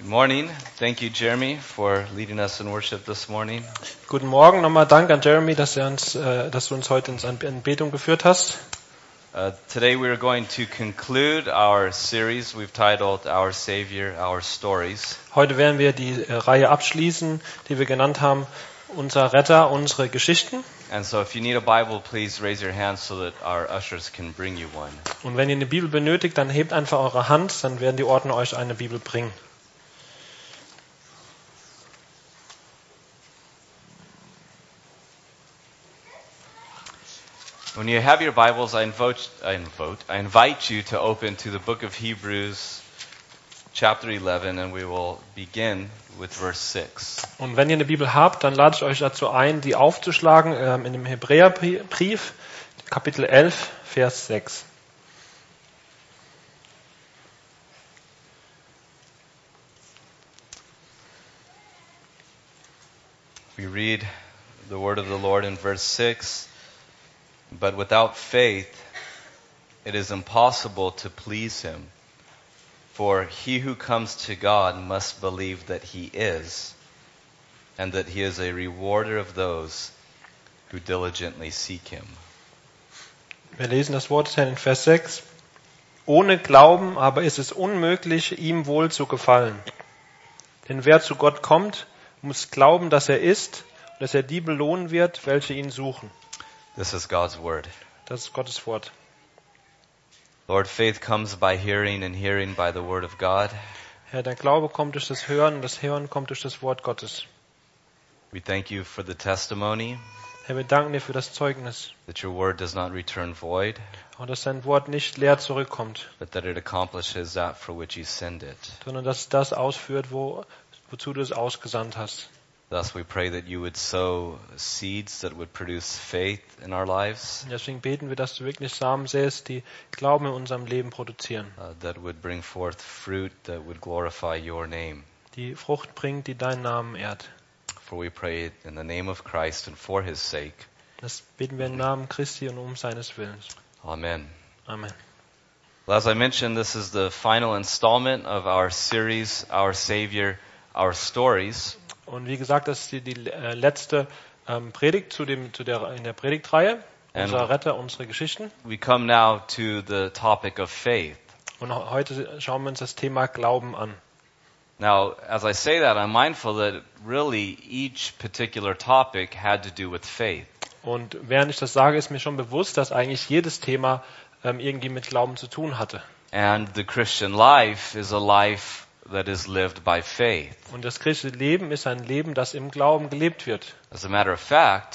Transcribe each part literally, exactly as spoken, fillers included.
Morning. Thank you, Jeremy, for leading us in worship this morning. Guten Morgen, nochmal Dank an Jeremy, dass, er uns, äh, dass du uns heute in Anbetung geführt hast. Uh, today we are going to conclude our series we've titled Our Savior, Our Stories. Heute werden wir die äh, Reihe abschließen, die wir genannt haben, Unser Retter, unsere Geschichten. And so if you need a Bible, please raise your hand so that our ushers can bring you one. Und wenn ihr eine Bibel benötigt, dann hebt einfach eure Hand, dann werden die Ordner euch eine Bibel bringen. When you have your Bibles, I invite, I invite, I invite you to open to the book of Hebrews, chapter eleven, and we will begin with verse six. Und wenn ihr eine Bibel habt, dann lade ich euch dazu ein, die aufzuschlagen ähm, in dem Hebräerbrief, Kapitel elf, Vers sechs. We read the word of the Lord in verse six. But without faith, it is impossible to please him. For he who comes to God must believe that he is, and that he is a rewarder of those who diligently seek him. Wir lesen das Wort des Herrn in Vers sechs. Ohne Glauben aber ist es unmöglich, ihm wohl zu gefallen. Denn wer zu Gott kommt, muss glauben, dass er ist, und dass er die belohnen wird, welche ihn suchen. This is God's word. Das ist Gottes Wort. Lord, faith comes by hearing, and hearing by the word of God. Herr, der Glaube kommt durch das Hören, und das Hören kommt durch das Wort Gottes. We thank you for the testimony Herr, wir danken dir für das Zeugnis, that your word does not return void, und dass dein Wort nicht leer zurückkommt, but that it accomplishes that for which you send it. sondern dass es das ausführt, wo, wozu du es ausgesandt hast. Thus we pray that you would sow seeds that would produce faith in our lives, Und deswegen beten wir, dass du wirklich Samen säst, die Glauben in unserem Leben produzieren, uh, that would bring forth fruit that would glorify your name. die Frucht bringt, die deinen Namen ehrt. For we pray in the name of Christ and for his sake. Das beten wir im Namen Christi und um seines Willens. Amen. Amen. Well, as I mentioned, this is the final installment of our series, Our Savior, Our Stories. Und wie gesagt, das ist die, die äh, letzte ähm, Predigt zu dem, zu der, in der Predigtreihe. Unser Retter, unsere Geschichten. We come now to the topic of faith. Und heute schauen wir uns das Thema Glauben an. Now, as I say that, I'm mindful that really each particular topic had to do with faith. Und während ich das sage, ist mir schon bewusst, dass eigentlich jedes Thema ähm, irgendwie mit Glauben zu tun hatte. And the Christian life is a life that is lived by faith. Und das christliche Leben ist ein Leben, das im Glauben gelebt wird. As a matter of fact,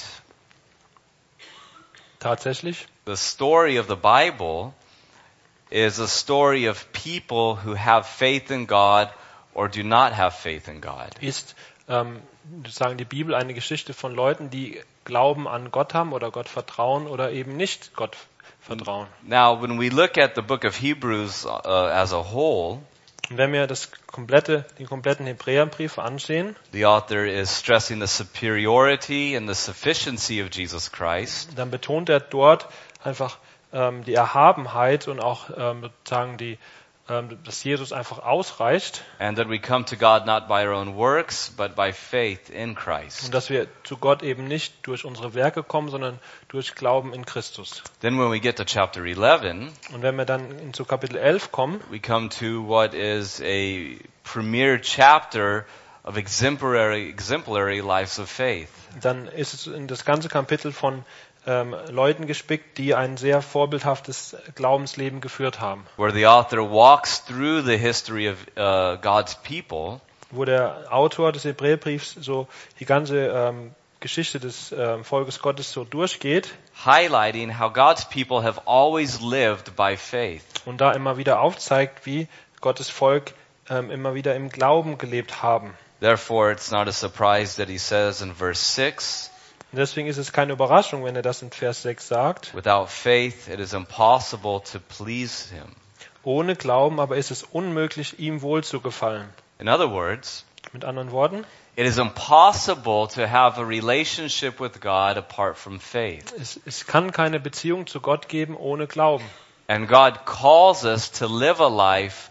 Tatsächlich. the story of the Bible is a story of people who have faith in God or do not have faith in God. Ist ähm, sozusagen die Bibel eine Geschichte von Leuten, die Glauben an Gott haben oder Gott vertrauen oder eben nicht Gott vertrauen. Now, when we look at the book of Hebrews uh, as a whole, Und wenn wir das komplette, den kompletten Hebräerbrief ansehen, the author is stressing the superiority and the sufficiency of Jesus Christ. dann betont er dort einfach ähm, die Erhabenheit und auch ähm, sozusagen die, ähm, dass Jesus einfach ausreicht And that we come to God not by our own works, but by faith in Christ. und dass wir zu Gott eben nicht durch unsere Werke kommen, sondern durch Glauben in Christus. Then when we get to chapter eleven, Und wenn wir dann in zu Kapitel elf kommen, we come to what is a premier chapter of exemplary, exemplary lives of faith. dann ist es in das ganze Kapitel von ähm, Leuten gespickt, die ein sehr vorbildhaftes Glaubensleben geführt haben. Where the author walks through the history of uh, God's people, Wo der Autor des Hebräerbriefs so die ganze ähm, Geschichte des ähm, Volkes Gottes so durchgeht highlighting how God's people have always lived by faith. und da immer wieder aufzeigt, wie Gottes Volk ähm, immer wieder im Glauben gelebt haben. Therefore, it's not a surprise that he says in verse six, Und deswegen ist es keine Überraschung, wenn er das in Vers sechs sagt. without faith it is impossible to please him. Ohne Glauben aber ist es unmöglich, ihm wohl zu gefallen. In other words, Mit anderen Worten, it is impossible to have a relationship with God apart from faith. es, es kann keine Beziehung zu Gott geben ohne Glauben. And God calls us to live a life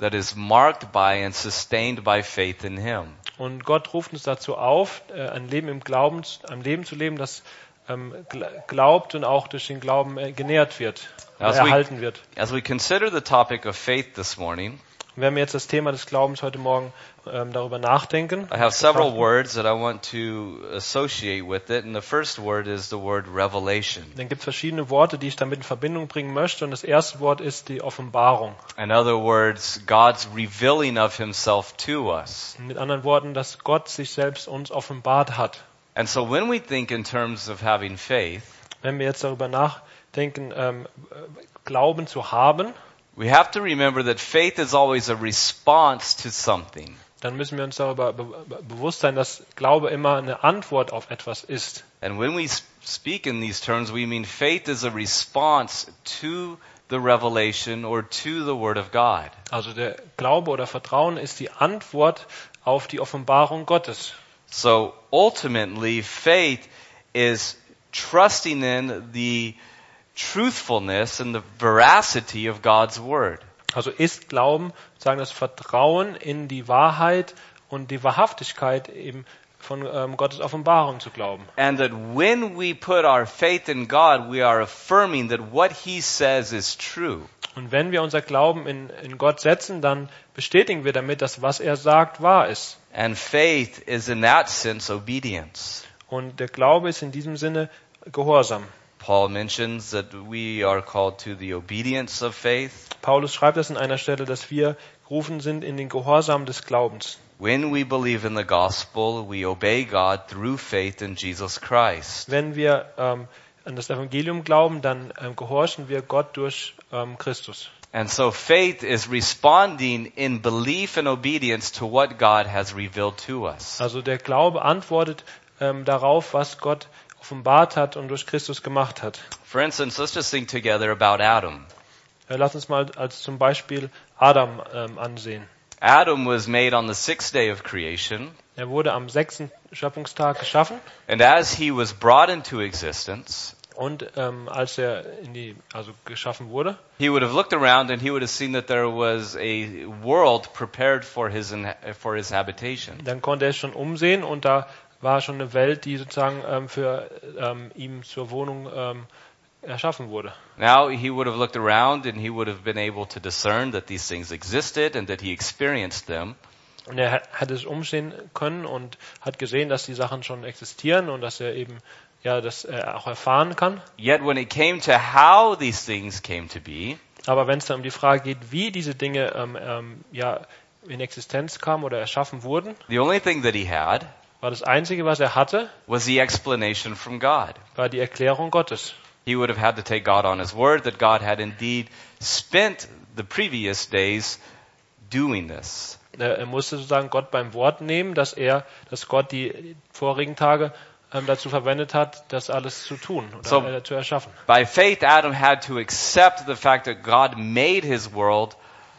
that is marked by and sustained by faith in Him. Und Gott ruft uns dazu auf, äh, ein Leben im Glauben, ein Leben zu leben, das ähm, glaubt und auch durch den Glauben äh, genährt wird, As oder we- erhalten wird. As we consider the topic of faith this morning, Und wenn wir jetzt das Thema des Glaubens heute Morgen ähm, darüber nachdenken, I have several betrachten, words that I want to associate with it, and the first word is the word revelation. dann gibt es verschiedene Worte, die ich damit in Verbindung bringen möchte. Und das erste Wort ist die Offenbarung. In other words, God's revealing of Himself to us. Mit anderen Worten, dass Gott sich selbst uns offenbart hat. And so when we think in terms of having faith, Wenn wir jetzt darüber nachdenken, ähm, Glauben zu haben, we have to remember that faith is always a response to something. dann müssen wir uns darüber be be- bewusst sein, dass Glaube immer eine Antwort auf etwas ist. And when we s- speak in these terms, we mean faith is a response to the revelation or to the Word of God. Also der Glaube oder Vertrauen ist die Antwort auf die Offenbarung Gottes. So ultimately, faith is trusting in the truthfulness and the veracity of God's Word. Also ist Glauben, sagen das Vertrauen in die Wahrheit und die Wahrhaftigkeit eben von ähm, Gottes Offenbarung zu glauben. And that when we put our faith in God, we are affirming that what He says is true. Und wenn wir unser Glauben in, in Gott setzen, dann bestätigen wir damit, dass was er sagt, wahr ist. And faith is in that sense obedience. Und der Glaube ist in diesem Sinne Gehorsam. Paul mentions that we are called to the obedience of faith. Paulus schreibt das an einer Stelle, dass wir gerufen sind in den Gehorsam des Glaubens. When we believe in the gospel, we obey God through faith in Jesus Christ. Wenn wir ähm, an das Evangelium glauben, dann ähm, gehorchen wir Gott durch ähm, Christus. And so faith is responding in belief and obedience to what God has revealed to us. Also der Glaube antwortet ähm, darauf, was Gott offenbart hat und durch Christus gemacht hat. For instance, let's just think together about Adam. Äh, lass uns mal als zum Beispiel Adam ähm, ansehen. Adam was made on the sixth day of creation, Er wurde am sechsten Schöpfungstag geschaffen and as he was brought into existence, und ähm, als er in die, also geschaffen wurde, he would have looked around and he would have seen that there was a world prepared for his in, for his habitation. dann konnte er schon umsehen und da war schon eine Welt, die sozusagen ähm, für ähm, ihm zur Wohnung ähm, erschaffen wurde. Now he would have looked around and he would have been able to discern that these things existed and that he experienced them. Und er hat- hat es umsehen können und hat gesehen, dass die Sachen schon existieren und dass er eben ja das äh, auch erfahren kann. Yet when it came to how these things came to be, Aber wenn es dann um die Frage geht, wie diese Dinge ähm, ähm, ja in Existenz kamen oder erschaffen wurden, the only thing that he had war das Einzige, was er hatte, was the explanation from God. war die Erklärung Gottes. He would have had to take God on his word that God had indeed spent the previous days doing this. Er er musste sozusagen Gott beim Wort nehmen, dass er, dass Gott die vorigen Tage ähm, dazu verwendet hat, das alles zu tun oder So- äh, zu erschaffen. By faith, Adam had to accept the fact that God made his world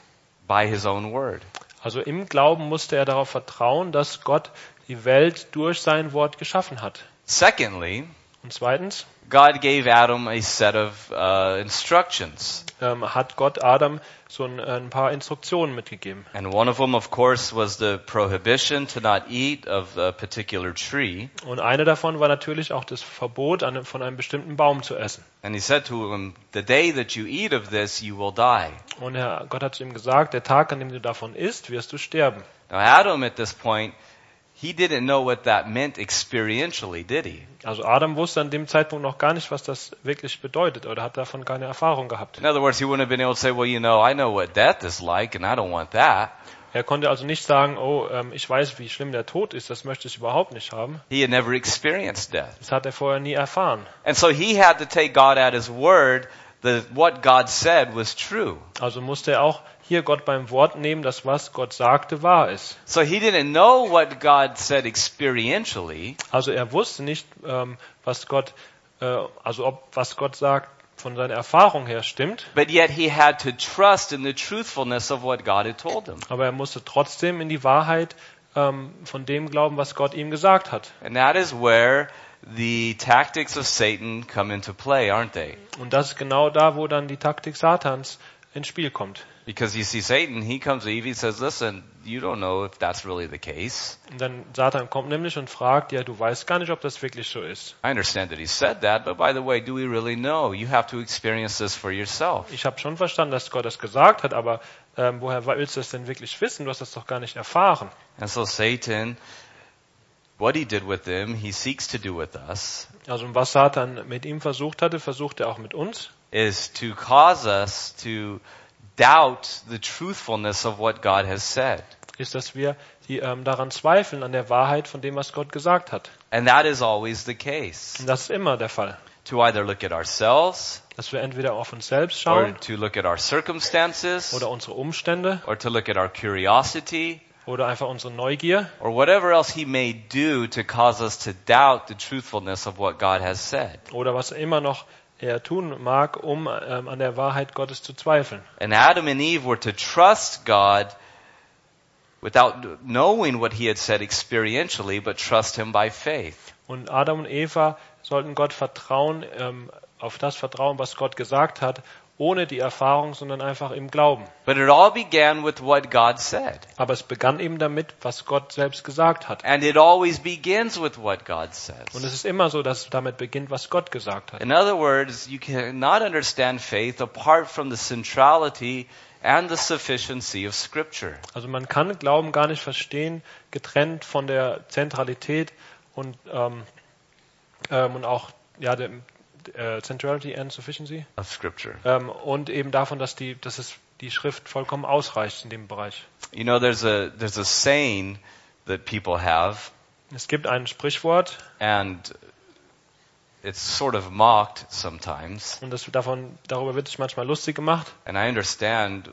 by his own word. Also im Glauben musste er darauf vertrauen, dass Gott die Welt durch sein Wort geschaffen hat. Secondly, Und zweitens God gave Adam a set of uh, instructions. ähm, hat Gott Adam so ein, ein paar Instruktionen mitgegeben. And one of them, of course, was the prohibition to not eat of a particular tree. Und eine davon war natürlich auch das Verbot, an- von einem bestimmten Baum zu essen. And he said to him, the day that you eat of this, you will die. Und Herr, Gott hat zu ihm gesagt, der Tag, an dem du davon isst, wirst du sterben. Now, Adam at this point, he didn't know what that meant experientially, did he? Also Adam wusste an dem Zeitpunkt noch gar nicht, was das wirklich bedeutet oder hat davon keine Erfahrung gehabt. In other words, he wouldn't have been able to say, well, you know, I know what death is like, and I don't want that. Er konnte also nicht sagen, oh, ähm, ich weiß, wie schlimm der Tod ist, das möchte ich überhaupt nicht haben. He had never experienced death. Das hat er vorher nie erfahren. And so he had to take God at his word that what God said was true. Also musste er auch hier Gott beim Wort nehmen, dass was Gott sagte, wahr ist. So he didn't know what God said experientially, Also er wusste nicht, ähm, was Gott, äh, also ob was Gott sagt von seiner Erfahrung her stimmt, but yet he had to trust in the truthfulness of what God had told him. aber er musste trotzdem in die Wahrheit ähm, von dem glauben, was Gott ihm gesagt hat. And that is where the tactics of Satan come into play, aren't they? Und das ist genau da, wo dann die Taktik Satans ins Spiel kommt. Because you see, Satan, he comes to Eve, he says, listen, you don't know if that's really the case. Und dann Satan kommt nämlich und fragt, ja, du weißt gar nicht, ob das wirklich so ist. I understand that he said that, but by the way, do we really know? You have to experience this for yourself. Ich habe schon verstanden, dass Gott das gesagt hat, aber ähm, woher willst du das denn wirklich wissen? Du hast das doch gar nicht erfahren. And so Satan, what he did with them, he seeks to do with us, Also was Satan mit ihm versucht hatte, versucht er auch mit uns. is to cause us to doubt the truthfulness of what God has said. Ist, dass wir die, ähm, daran zweifeln, an der Wahrheit von dem, was Gott gesagt hat. And that is always the case. Und das ist immer der Fall. To either look at ourselves, Dass wir entweder auf uns selbst or schauen to look at our circumstances, oder unsere Umstände or to look at our curiosity, oder einfach unsere Neugier or whatever else he may do to cause us to doubt the truthfulness of what God has said. oder was immer noch er tun mag, um ähm, an der Wahrheit Gottes zu zweifeln. And Adam and Eve were to trust God without knowing what he had said experientially, but trust him by faith. Und Adam und Eva sollten Gott vertrauen, ähm, auf das Vertrauen, was Gott gesagt hat, ohne die Erfahrung, sondern einfach im Glauben. But it all began with what God said. Aber es begann eben damit, was Gott selbst gesagt hat. And it always begins with what God says. Und es ist immer so, dass es damit beginnt, was Gott gesagt hat. In other words, you cannot understand faith apart from the centrality and the sufficiency of Scripture. Also man kann Glauben gar nicht verstehen, getrennt von der Zentralität und, ähm, ähm, und auch ja, der äh, Centrality and Sufficiency Of Scripture. ähm, und eben davon, dass die, dass es die Schrift vollkommen ausreicht in dem Bereich. You know, there's a there's a saying that people have, Es gibt ein Sprichwort and it's sort of mocked sometimes. und das, davon, darüber wird sich manchmal lustig gemacht. And I understand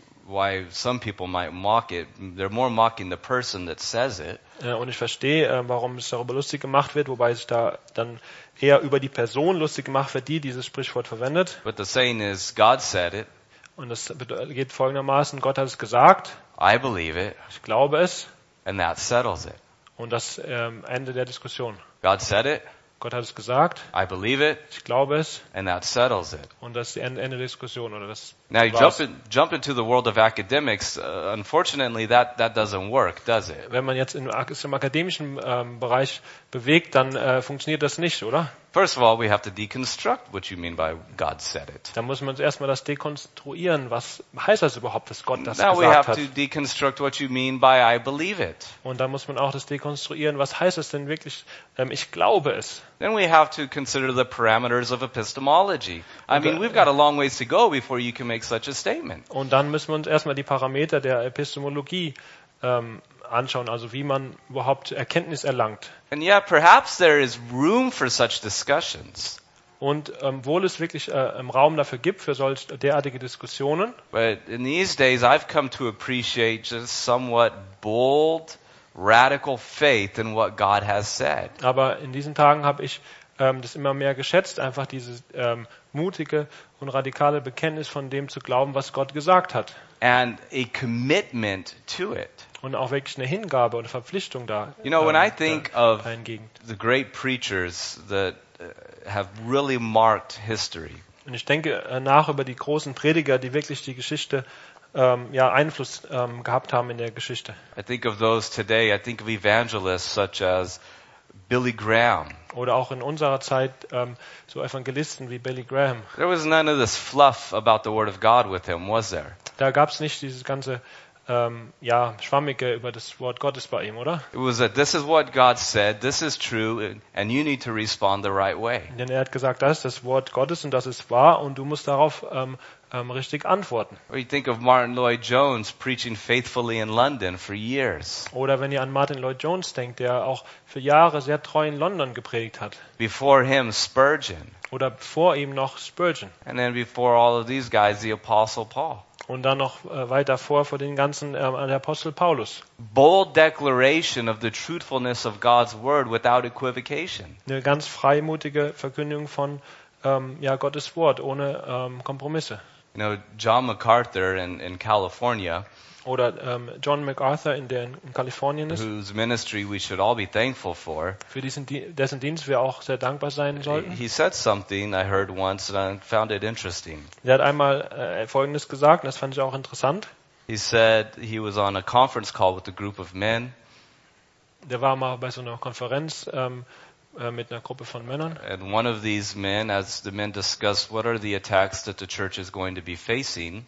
why some people might mock it. They're more mocking the person that says it. Äh, Und ich verstehe, äh, warum es darüber lustig gemacht wird, wobei sich da dann eher über die Person lustig gemacht wird, die dieses Sprichwort verwendet. But the saying is, God said it, Und das geht folgendermaßen, Gott hat es gesagt, I believe it, ich glaube es, and that settles it. und das ähm, Ende der Diskussion. God said it, Gott hat es gesagt, I believe it, ich glaube es, and that settles it. und das ist das Ende der Diskussion. Oder das Now you war's. jump, in, jump into the world of academics. Uh, unfortunately, that, that doesn't work, does it? Wenn man jetzt in, im akademischen ähm, Bereich bewegt, dann äh, funktioniert das nicht, oder? First of all, we have to deconstruct what you mean by God said it. Da muss man uns erstmal das dekonstruieren. Was heißt das überhaupt, dass Gott das Now we gesagt have hat? to deconstruct what you mean by I believe it. Und dann muss man auch das dekonstruieren. Was heißt es denn wirklich? Ähm, ich glaube es. Then we have to consider the parameters of epistemology. I mean, we've got a long ways to go before you can make such a statement. Und dann müssen wir uns erstmal die Parameter der Epistemologie ähm, anschauen, also wie man überhaupt Erkenntnis erlangt. And yet, perhaps there is room for such discussions. Und ähm, wohl es wirklich äh, im Raum dafür gibt, für solch derartige Diskussionen, But in these days, I've come to appreciate just somewhat bold, radical faith in what God has said. aber in diesen Tagen habe ich ähm, das immer mehr geschätzt, einfach dieses ähm, mutige und radikale Bekenntnis von dem zu glauben, was Gott gesagt hat. And a commitment to it. Und auch wirklich eine Hingabe oder Verpflichtung da. You know, when I ähm, think da- of dahingegen. the great preachers that uh, have really marked history, Und ich denke äh, nach über die großen Prediger, die wirklich die Geschichte, ähm, ja, Einfluss ähm, gehabt haben in der Geschichte. I think of those today. I think of evangelists such as Billy Graham. Oder auch in unserer Zeit ähm, so Evangelisten wie Billy Graham. There was none of this fluff about the Word of God with him, was there? Da gab es nicht dieses ganze ähm, ja, Schwammige über das Wort Gottes bei ihm, oder? It was that this is what God said, this is true, and you need to respond the right way. Denn er hat gesagt, das ist das Wort Gottes und das ist wahr und du musst darauf ähm, ähm, richtig antworten. Or you think of Martin Lloyd Jones preaching faithfully in London for years. Oder wenn ihr an Martin Lloyd Jones denkt, der auch für Jahre sehr treu in London gepredigt hat. Before him, Spurgeon. Oder vor ihm noch Spurgeon. And then before all of these guys, the Apostle Paul. Und dann noch äh, weiter vor vor den ganzen ähm, der Apostel Paulus. Bold declaration of the truthfulness of God's Word without equivocation. Eine ganz freimutige Verkündigung von ähm, ja, Gottes Wort ohne ähm, Kompromisse. You know, John MacArthur in, in California, Oder ähm, John MacArthur, in der in Kalifornien ist, whose ministry we should all be thankful for, für diesen, Di- dessen Dienst wir auch sehr dankbar sein sollten. he said something I heard once and I found it interesting. Der hat einmal äh, Folgendes gesagt, und das fand ich auch interessant. He said he was on a conference call with a group of men, Der war mal bei so einer Konferenz ähm, äh, mit einer Gruppe von Männern. and one of these men, as the men discussed what are the attacks that the church is going to be facing,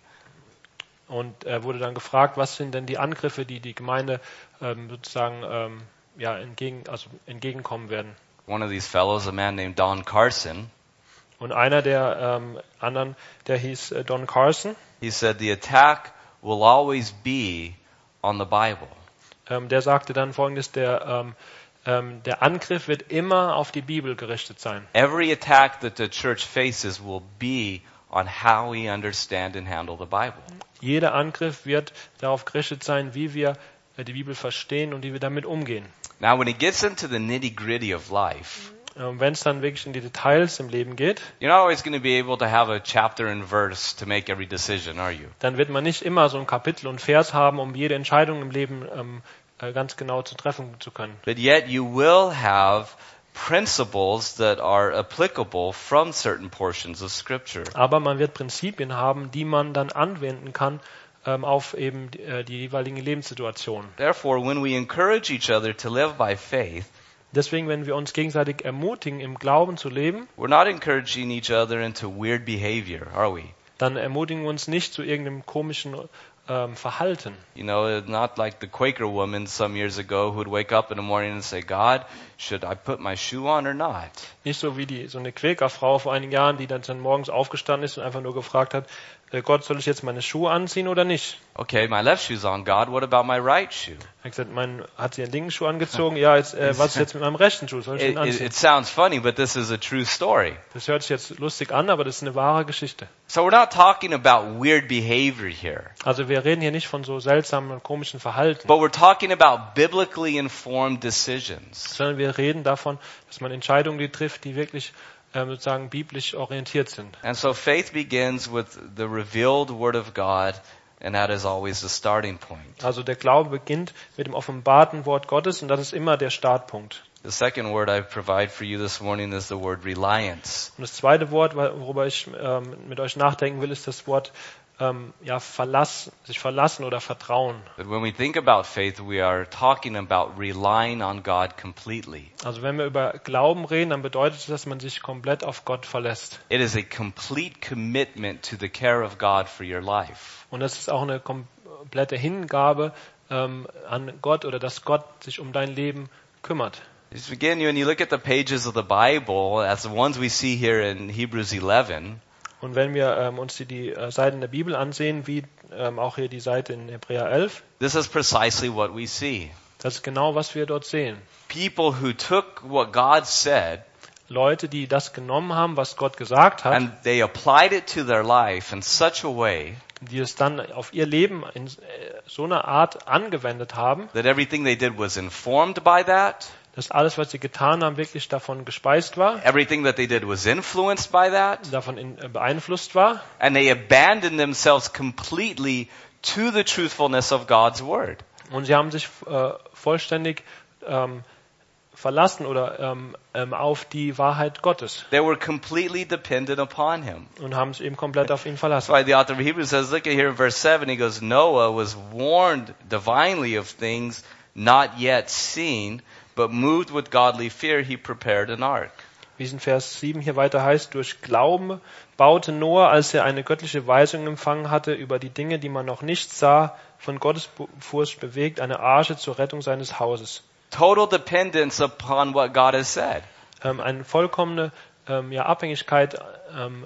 Und er wurde dann gefragt, was sind denn die Angriffe, die die Gemeinde ähm, sozusagen ähm, ja, entgegen, also entgegenkommen werden. one of these fellows, a man named Don Carson, Und einer der ähm, anderen, der hieß äh, Don Carson, he said the attack will always be on the Bible. ähm, der sagte dann Folgendes, der, ähm, ähm, der Angriff wird immer auf die Bibel gerichtet sein. Every attack that the church faces will be on how we understand and handle the Bible. Jeder Angriff wird darauf gerichtet sein, wie wir äh, die Bibel verstehen und wie wir damit umgehen. Now, when it gets into the nitty-gritty of life, Ähm, Wenn es dann wirklich in die Details im Leben geht, you're not always going to be able to have a chapter and verse to make every decision, are you? dann wird man nicht immer so ein Kapitel und Vers haben, um jede Entscheidung im Leben ähm, äh, ganz genau zu treffen zu können. But yet you will have principles that are applicable from certain portions of Scripture. Aber man wird Prinzipien haben, die man dann anwenden kann ähm, auf eben die, äh, die jeweiligen Lebenssituationen. Therefore, when we encourage each other to live by faith, Deswegen, wenn wir uns gegenseitig ermutigen, im Glauben zu leben, we're not encouraging each other into weird behavior, are we? dann ermutigen wir uns nicht zu irgendeinem komischen ähm, Verhalten. You know, not like the Quaker woman some years ago who'd wake up in the morning and say, God, should I put my shoe on or not? Nicht so wie die so eine Quäkerfrau vor einigen Jahren, die dann, dann morgens aufgestanden ist und einfach nur gefragt hat, äh, Gott, soll ich jetzt meine Schuhe anziehen oder nicht? Okay, my left shoe's on, God, what about my right shoe? Er hat gesagt, mein, hat sie ihren linken Schuh angezogen? Ja, jetzt, äh, was ist jetzt mit meinem rechten Schuh? Soll ich It, den it, anziehen? it sounds funny, but this is a true story. Das hört sich jetzt lustig an, aber das ist eine wahre Geschichte. So we're not talking about weird behavior here, Also wir reden hier nicht von so seltsamen und komischen Verhalten, but we're talking about biblically informed decisions. sondern wir reden davon, dass man Entscheidungen die trifft, die wirklich ähm, sozusagen biblisch orientiert sind. And so faith begins with the revealed Word of God, and that is always the starting point. Also der Glaube beginnt mit dem offenbarten Wort Gottes und das ist immer der Startpunkt. The second word I provide for you this morning is the word reliance. Und das zweite Wort, worüber ich ähm, mit euch nachdenken will, ist das Wort ähm, ja, Verlass, sich verlassen oder vertrauen. But when we think about faith, we are talking about relying on God completely. Also wenn wir über Glauben reden, dann bedeutet das, dass man sich komplett auf Gott verlässt. It is a complete commitment to the care of God for your life. Und das ist auch eine komplette Hingabe ähm, an Gott oder dass Gott sich um dein Leben kümmert. Just begin, when you look at the pages of the Bible, as the ones we see here in Hebrews eleven, Und wenn wir ähm, uns die, die äh, Seiten der Bibel ansehen, wie ähm, auch hier die Seite in Hebräer elf, this is precisely what we see. das ist genau, was wir dort sehen. People who took what God said Leute, die das genommen haben, was Gott gesagt hat, and they applied it to their life in such a way die es dann auf ihr Leben in äh, so einer Art angewendet haben, that everything they did was informed by that. dass alles, was sie getan haben, wirklich davon gespeist war, Everything that they did was influenced by that. davon in, äh, beeinflusst war. And they abandoned themselves completely to the truthfulness of God's Word. Und sie haben sich äh, vollständig ähm, verlassen oder ähm, ähm, auf die Wahrheit Gottes They were completely dependent upon Him. und haben sich eben komplett auf ihn That's verlassen. why the author of Hebrews says, look at here in verse seven, he goes, Noah was warned divinely of things not yet seen, but moved with godly fear, he prepared an ark. Wie es in Vers sieben hier weiter heißt, durch Glauben baute Noah, als er eine göttliche Weisung empfangen hatte über die Dinge, die man noch nicht sah, von Gottes Furcht bewegt, eine Arche zur Rettung seines Hauses. Total dependence upon what God has said. Ähm, eine vollkommene ähm, ja, Abhängigkeit ähm,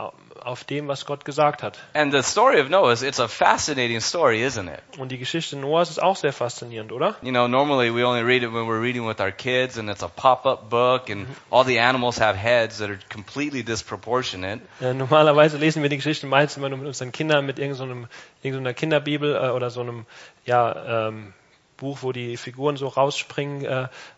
auf dem, was Gott gesagt hat. And the story of Noah, is it's a fascinating story, isn't it? Und die Geschichte Noahs ist auch sehr faszinierend, oder? You know, normally we only read it when we're reading with our kids and it's a pop-up book and all the animals have heads that are completely disproportionate. Äh, normalerweise lesen wir die Geschichte meistens immer nur mit unseren Kindern, mit irgendeiner irgendeiner Kinderbibel äh, oder so einem ja, ähm, Buch, wo die Figuren so rausspringen. Äh,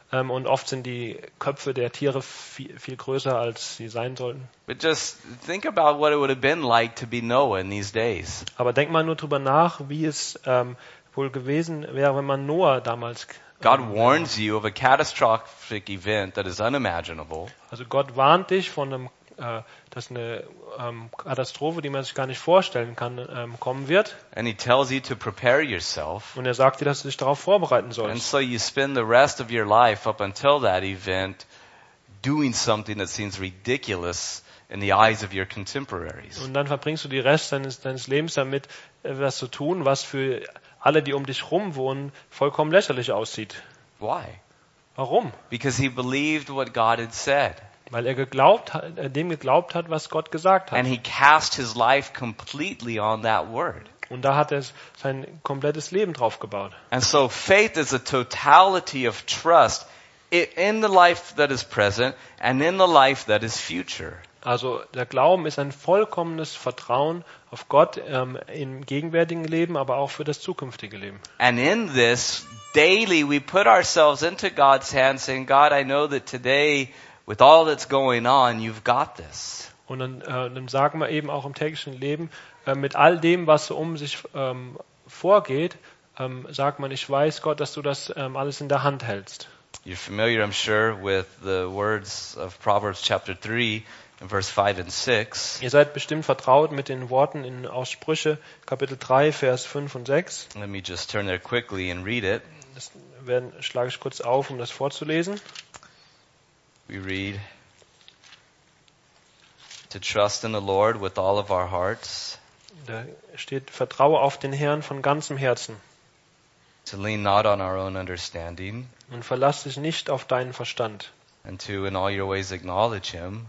Ähm, und oft sind die Köpfe der Tiere viel, viel größer, als sie sein sollten. But just think about what it would have been like to be Noah in these days. Aber denk mal nur drüber nach, wie es ähm, wohl gewesen wäre, wenn man Noah damals... God ähm, warns you of a catastrophic event that is unimaginable. Also Gott warnt dich von einem, äh, dass eine ähm, Katastrophe, die man sich gar nicht vorstellen kann, ähm, kommen wird. And he tells you to prepare yourself. Und er sagt dir, dass du dich darauf vorbereiten And sollst. so you spend the rest of your life up until that event doing something that seems ridiculous in the eyes of your contemporaries. Und dann verbringst du die Rest deines, deines Lebens damit, etwas zu tun, was für alle, die um dich rum wohnen, vollkommen lächerlich aussieht. Why? Warum? Because he believed what God had said. Weil er geglaubt hat, äh, dem geglaubt hat, was Gott gesagt hat. And he cast his life completely on that word. Und da hat er sein komplettes Leben drauf gebaut. And so faith is a totality of trust in the life that is present and in the life that is future. Also der Glauben ist ein vollkommenes Vertrauen auf Gott ähm, im gegenwärtigen Leben, aber auch für das zukünftige Leben. And in this, daily we put ourselves into God's hands saying, God, I know that today, with all that's going on, you've got this. Und dann, äh, dann sagen wir eben auch im täglichen Leben, äh, mit all dem, was so um sich ähm, vorgeht, ähm, sagt man, ich weiß, Gott, dass du das ähm, alles in der Hand hältst. You're familiar, I'm sure, with the words of Proverbs chapter three and verse five and six. Ihr seid bestimmt vertraut mit den Worten in aus Sprüche, Kapitel drei, Vers fünf und sechs. Let me just turn there quickly and read it. Das werden, schlage ich kurz auf, um das vorzulesen. We read, to trust in the Lord with all of our hearts, Da steht, vertraue auf den Herrn von ganzem Herzen to lean not on our own understanding, und verlass dich nicht auf deinen Verstand. and to in all your ways acknowledge him,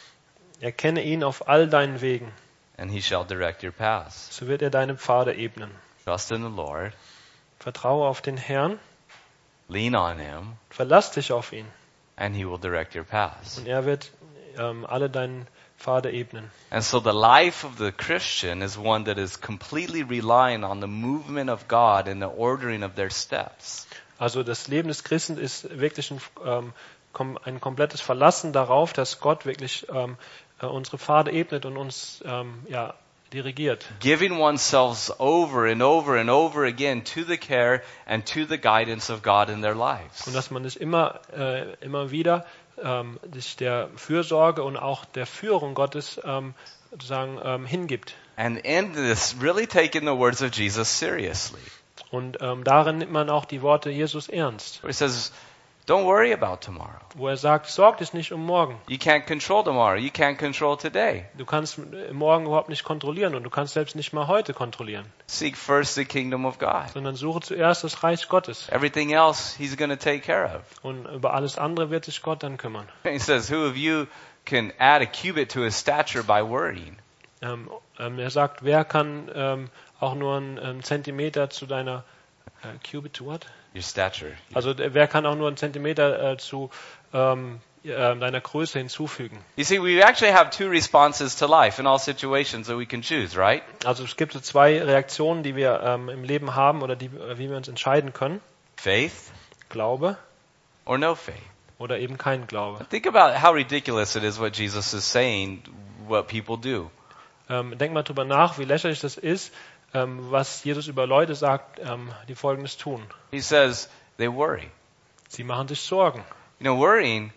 Erkenne ihn auf all deinen Wegen, and he shall direct your paths. so wird er deine Pfade ebnen. Trust in the Lord, Vertraue auf den Herrn, lean on him, verlass dich auf ihn and he will direct your paths. und er wird ähm, alle deinen Pfade ebnen. And so the life of the Christian is one that is completely relying on the movement of God and the ordering of their steps. Also das Leben des Christen ist wirklich ein, ähm, kom- ein komplettes Verlassen darauf, dass Gott wirklich ähm, äh, unsere Pfade ebnet und uns ähm, ja, dirigiert. Giving oneself over and over and over again to the care and to the guidance of God in their lives. Und dass man sich immer, äh, immer wieder ähm, sich der Fürsorge und auch der Führung Gottes ähm, sozusagen ähm, hingibt. And in this, really taking the words of Jesus seriously. Und ähm, darin nimmt man auch die Worte Jesus ernst, Where he says, don't worry about tomorrow. wo er sagt, sorg dich nicht um morgen. You can't control tomorrow. You can't control today. Du kannst äh, morgen überhaupt nicht kontrollieren und du kannst selbst nicht mal heute kontrollieren, Seek first the kingdom of God. sondern suche zuerst das Reich Gottes. Everything else he's going to take care of. Und über alles andere wird sich Gott dann kümmern. He says, who of you can add a cubit to his stature by worrying? Ähm, ähm, er sagt, wer kann ähm, auch nur einen ähm, Zentimeter zu deiner äh, Cubit to what? Your stature. Also äh, wer kann auch nur einen Zentimeter äh, zu ähm, äh, deiner Größe hinzufügen? You see, we actually have two responses to life in all situations that we can choose, right? Also es gibt so zwei Reaktionen, die wir ähm, im Leben haben oder die, äh, wie wir uns entscheiden können. Faith Glaube or no faith. oder eben kein Glaube. Think about how ridiculous it is what Jesus is saying, what people do. Ähm, denk mal drüber nach, wie lächerlich das ist, ähm, was Jesus über Leute sagt, ähm, die Folgendes tun. He says they worry. Sie machen sich Sorgen. You know, worrying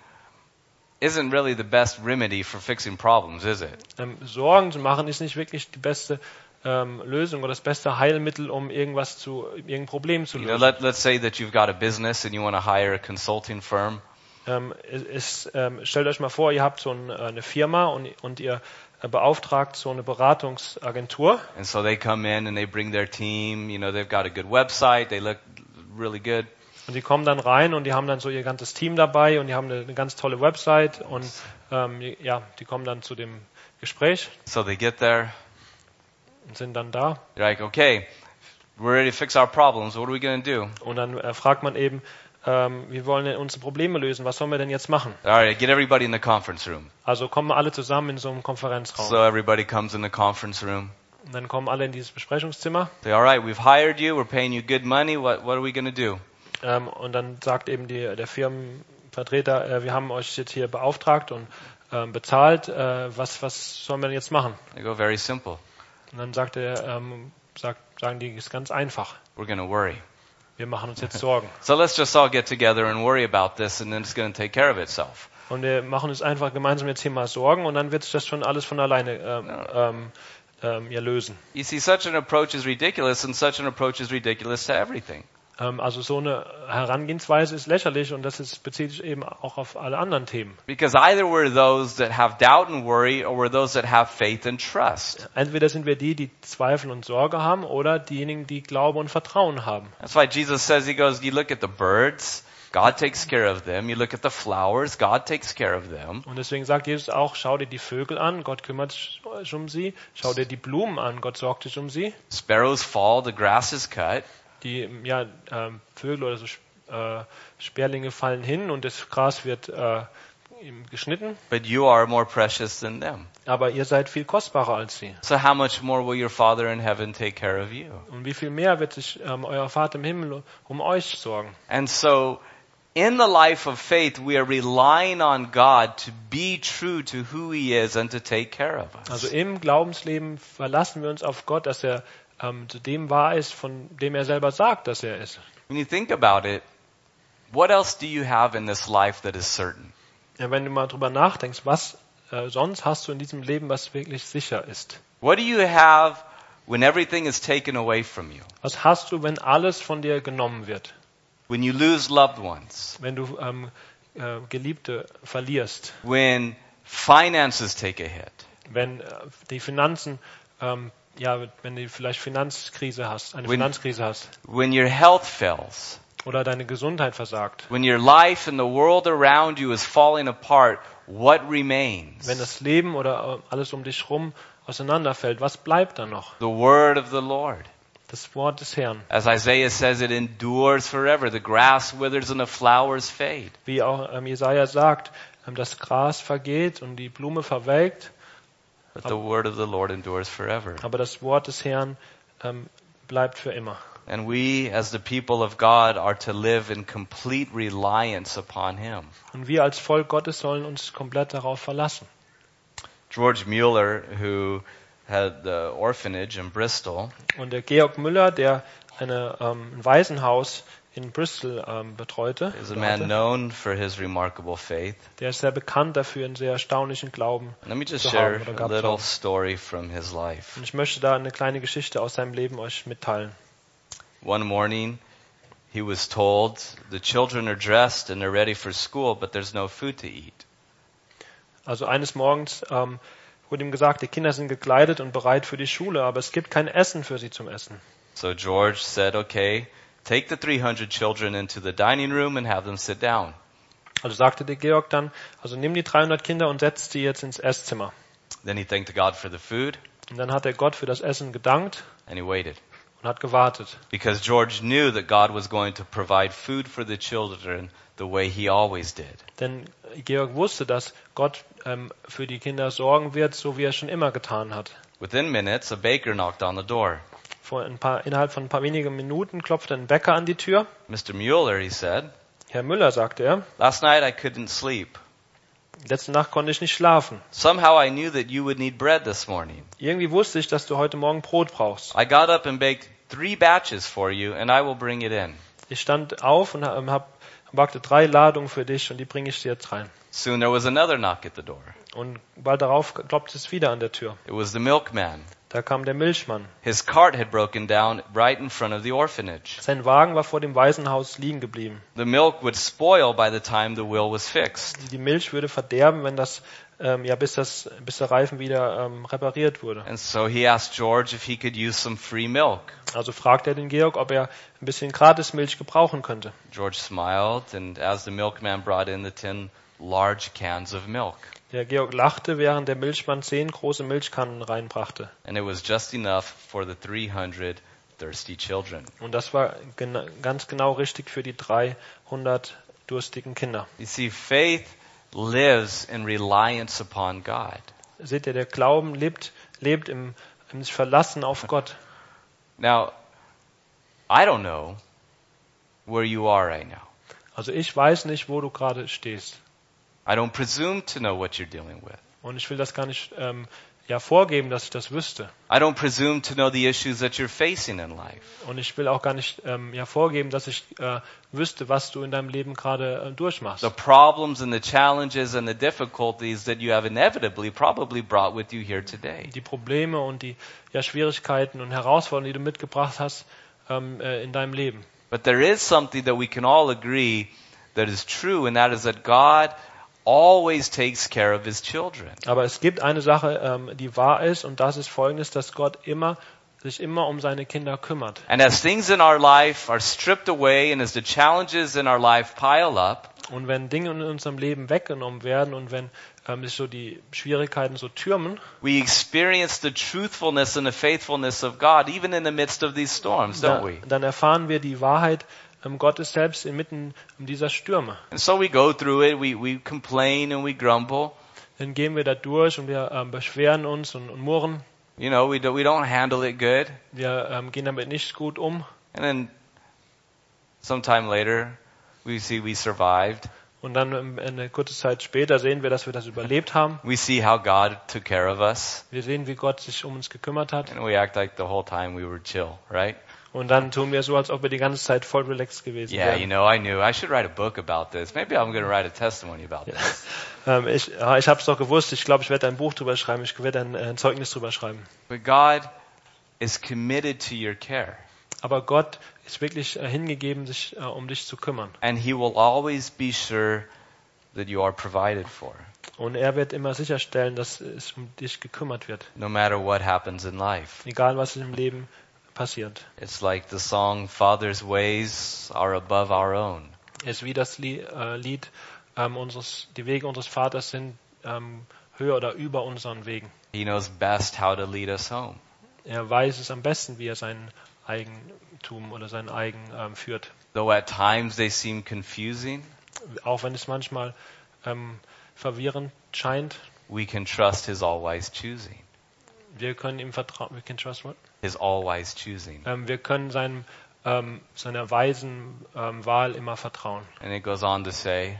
isn't really the best remedy for fixing problems, is it? Ähm, Sorgen zu machen ist nicht wirklich die beste ähm, Lösung oder das beste Heilmittel, um irgendwas zu, irgendein Problem zu You know, lösen. let, let's say that you've got a business and you want to hire a consulting firm. Ähm, es, es, ähm, stellt euch mal vor, ihr habt so ein, eine Firma und, und ihr äh, beauftragt so eine Beratungsagentur. And so they come in and they bring their team. You know, they've got a good website. They look really good. Und die kommen dann rein und die haben dann so ihr ganzes Team dabei und die haben eine, eine ganz tolle Website und ähm, ja, die kommen dann zu dem Gespräch So they get there. und sind dann da. They're like, okay, we're ready to fix our problems. What are we going to do? Und dann äh, fragt man eben, ähm, wir wollen denn unsere Probleme lösen, was sollen wir denn jetzt machen? All right, get everybody in the conference room. Also kommen alle zusammen in so einem Konferenzraum. So everybody comes in the conference room. Und dann kommen alle in dieses Besprechungszimmer. Say, all right, we've hired you. We're paying you good money. What, what are we going to do? Ähm, und dann sagt eben die, der Firmenvertreter, äh, wir haben euch jetzt hier beauftragt und ähm, bezahlt, äh, was, was sollen wir denn jetzt machen? They go, very simple. Und dann sagt er, ähm, sagt, sagen die, ist ganz einfach. We're going to worry. Wir machen uns jetzt Sorgen. So let's just all get together and worry about this, and then it's going to take care of itself. Und wir machen uns einfach gemeinsam jetzt hier mal Sorgen und dann wird sich das schon alles von alleine ähm, Ja. ähm, ähm, ja, lösen. You see, such an approach is ridiculous, and such an approach is ridiculous to everything. Ähm, also so eine Herangehensweise ist lächerlich und das ist, bezieht sich eben auch auf alle anderen Themen. Because either we're those that have doubt and worry, or we're those that have faith and trust. Entweder sind wir die, die Zweifel und Sorge haben, oder diejenigen, die Glaube und Vertrauen haben. That's why Jesus says, he goes, you look at the birds, God takes care of them. You look at the flowers, God takes care of them. Und deswegen sagt Jesus auch, schau dir die Vögel an, Gott kümmert sich um sie. Schau dir die Blumen an, Gott sorgt sich um sie. Sparrows fall, the grass is cut. Die ja, ähm, Vögel oder so äh, Sperlinge fallen hin und das Gras wird äh, geschnitten. But you are more precious than them. Aber ihr seid viel kostbarer als sie. So how much more will your Father in heaven take care of you? Und wie viel mehr wird sich ähm, euer Vater im Himmel um euch sorgen? And so, in the life of faith, we are relying on God to be true to who He is and to take care of us. Also im Glaubensleben verlassen wir uns auf Gott, dass er ähm, zu dem wahr ist, von dem er selber sagt, dass er ist. When you think about it, what else do you have in this life that is certain? Ja, wenn du mal drüber nachdenkst, was äh, sonst hast du in diesem Leben, was wirklich sicher ist? What do you have when everything is taken away from you? Was hast du, wenn alles von dir genommen wird? When you lose loved ones? Wenn du ähm, äh, Geliebte verlierst? When finances take a hit? Wenn äh, die Finanzen, ähm, ja, wenn du vielleicht Finanzkrise hast, eine When- Finanzkrise hast When your health fails? oder deine Gesundheit versagt? When your life and the world around you is falling apart, what remains? Wenn das Leben oder äh, alles um dich rum auseinanderfällt, was bleibt dann noch? The word of the Lord. Das Wort des Herrn. As Isaiah says, it endures forever. The grass withers and the flowers fade. Wie auch ähm, Jesaja sagt, ähm, das Gras vergeht und die Blume verwelkt, But the word of the Lord endures forever. aber das Wort des Herrn ähm, bleibt für immer. And we, as the people of God, are to live in complete reliance upon Him. Und wir als Volk Gottes sollen uns komplett darauf verlassen. George Mueller, who had the orphanage in Bristol, Und der Georg Müller, der eine, ähm, ein Waisenhaus in Bristol ähm, betreute, is a man known for his remarkable faith. der ist sehr bekannt dafür, einen sehr erstaunlichen Glauben. Let me just zu share haben oder a gehabt little haben. story from his life. Und ich möchte da eine kleine Geschichte aus seinem Leben euch mitteilen. One morning, he was told, the children are dressed and they're ready for school, but there's no food to eat. Also eines Morgens ähm, wurde ihm gesagt, die Kinder sind gekleidet und bereit für die Schule, aber es gibt kein Essen für sie zum Essen. So George said, okay, take the three hundred children into the dining room and have them sit down. Also sagte der Georg dann, also nimm die dreihundert Kinder und setz sie jetzt ins Esszimmer. Then he thanked God for the food Und dann hat er Gott für das Essen gedankt and he waited. und hat gewartet. Because George knew that God was going to provide food for the children the way he always did. Denn Georg wusste, dass Gott ähm, für die Kinder sorgen wird, so wie er schon immer getan hat. Within minutes, a baker knocked on the door. Vor ein paar, innerhalb von ein paar wenigen Minuten klopfte ein Bäcker an die Tür. Mister Mueller, he said, Herr Müller, sagte er, last night I couldn't sleep. letzte Nacht konnte ich nicht schlafen. Somehow I knew that you would need bread this morning. Irgendwie wusste ich, dass du heute Morgen Brot brauchst. I got up and baked three batches for you, and I will bring it in. Ich stand auf und hab, hab, backte drei Ladungen für dich und die bringe ich dir jetzt rein. Soon there was another knock at the door. Und bald darauf klopfte es wieder an der Tür. It was the milkman. Da kam der Milchmann. His cart had broken down right in front of the orphanage. Sein Wagen war vor dem Waisenhaus liegen geblieben. The milk would spoil by the time the wheel was fixed. Die Milch würde verderben, wenn das ähm, ja bis das bis der Reifen wieder ähm, repariert wurde. And so he asked George if he could use some free milk. Also fragte er den Georg, ob er ein bisschen Gratismilch gebrauchen könnte. George smiled, and as the milkman brought in the ten large cans of milk, Der Georg lachte, während der Milchmann zehn große Milchkannen reinbrachte. and it was just enough for the three hundred thirsty children. Und das war gena- ganz genau richtig für die dreihundert durstigen Kinder. You see, faith lives in reliance upon God. Seht ihr, der Glauben lebt, lebt im, im sich Verlassen auf Gott. Now, I don't know where you are right now. Also ich weiß nicht, wo du gerade stehst. I don't presume to know what you're dealing with. Und ich will das gar nicht ähm, ja, vorgeben, dass ich das wüsste. I don't presume to know the issues that you're facing in life. Und ich will auch gar nicht ähm, ja, vorgeben, dass ich äh, wüsste, was du in deinem Leben gerade äh, durchmachst. The problems and the challenges and the difficulties that you have inevitably probably brought with you here today. Die Probleme und die ja, Schwierigkeiten und Herausforderungen, die du mitgebracht hast ähm, äh, in deinem Leben. But there is something that we can all agree that is true, and that is that God always takes care of his children. Aber es gibt eine Sache, ähm, die wahr ist, und das ist Folgendes, dass Gott immer sich immer um seine Kinder kümmert. And as things in our life are stripped away and as the challenges in our life pile up, Und wenn Dinge in unserem Leben weggenommen werden und wenn ähm, sich so die Schwierigkeiten so türmen, we experience the truthfulness and the faithfulness of God even in the midst of these storms, don't da, we? dann erfahren wir die Wahrheit ähm, Gottes selbst inmitten dieser Stürme. And so we go through it, we, we complain and we grumble. Dann gehen wir da durch und wir ähm, beschweren uns und, und murren. You know, we, do, we don't handle it good. Wir ähm, gehen damit nicht gut um. And then sometime later, we see we survived. Und dann ähm, eine kurze Zeit später sehen wir, dass wir das überlebt haben. We see how God took care of us. Wir sehen, wie Gott sich um uns gekümmert hat. And we act like the whole time we were chill, right? Und dann tun wir so, als ob wir die ganze Zeit voll relaxed gewesen Yeah, you wären. know, I knew. I should write a book about this. Maybe I'm going to write a testimony about this. Ähm, ich ja, ich habe es doch gewusst. Ich glaube, ich werde ein Buch drüber schreiben. Ich werde ein, ein Zeugnis drüber schreiben. But God is committed to your care. Aber Gott ist wirklich äh, hingegeben, sich äh, um dich zu kümmern. And He will always be sure that you are provided for, Und er wird immer sicherstellen, dass es um dich gekümmert wird. no matter what happens in life. Egal, was im Leben passiert. It's like the song, Father's ways are above our own. Es ist wie das Lied, äh, Lied ähm, unseres, die Wege unseres Vaters sind ähm, höher oder über unseren Wegen. He knows best how to lead us home. Er weiß es am besten, wie er sein Eigentum oder sein Eigen ähm, führt. Though at times they seem confusing, Auch wenn es manchmal ähm, verwirrend scheint, we can trust His all-wise choosing. wir können ihm vertrauen. We can trust what? His all-wise choosing. Ähm, wir können seinem, ähm, seiner weisen ähm, Wahl immer vertrauen. And it goes on to say,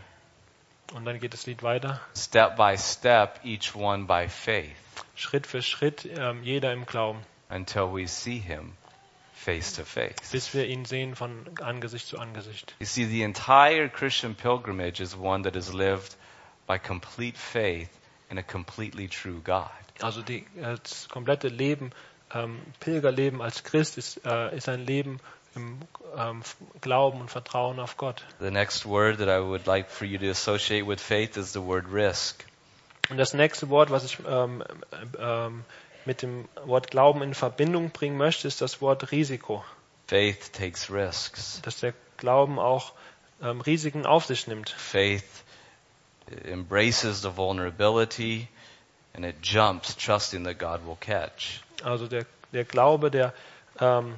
Und dann geht das Lied weiter. step by step, each one by faith, Schritt für Schritt, ähm, jeder im Glauben, until we see Him face to face. bis wir ihn sehen von Angesicht zu Angesicht. You see, the entire Christian pilgrimage is one that is lived by complete faith in a completely true God. Also die, das komplette Leben, ähm, Pilgerleben als Christ ist, äh, ist ein Leben im ähm, Glauben und Vertrauen auf Gott. The next word that I would like for you to associate with faith is the word risk. Und das nächste Wort, was ich ähm, ähm, mit dem Wort Glauben in Verbindung bringen möchte, ist das Wort Risiko. Faith takes risks. Dass der Glauben auch ähm, Risiken auf sich nimmt. Faith embraces the vulnerability and it jumps, trusting that God will catch. Also der, der Glaube, der ähm,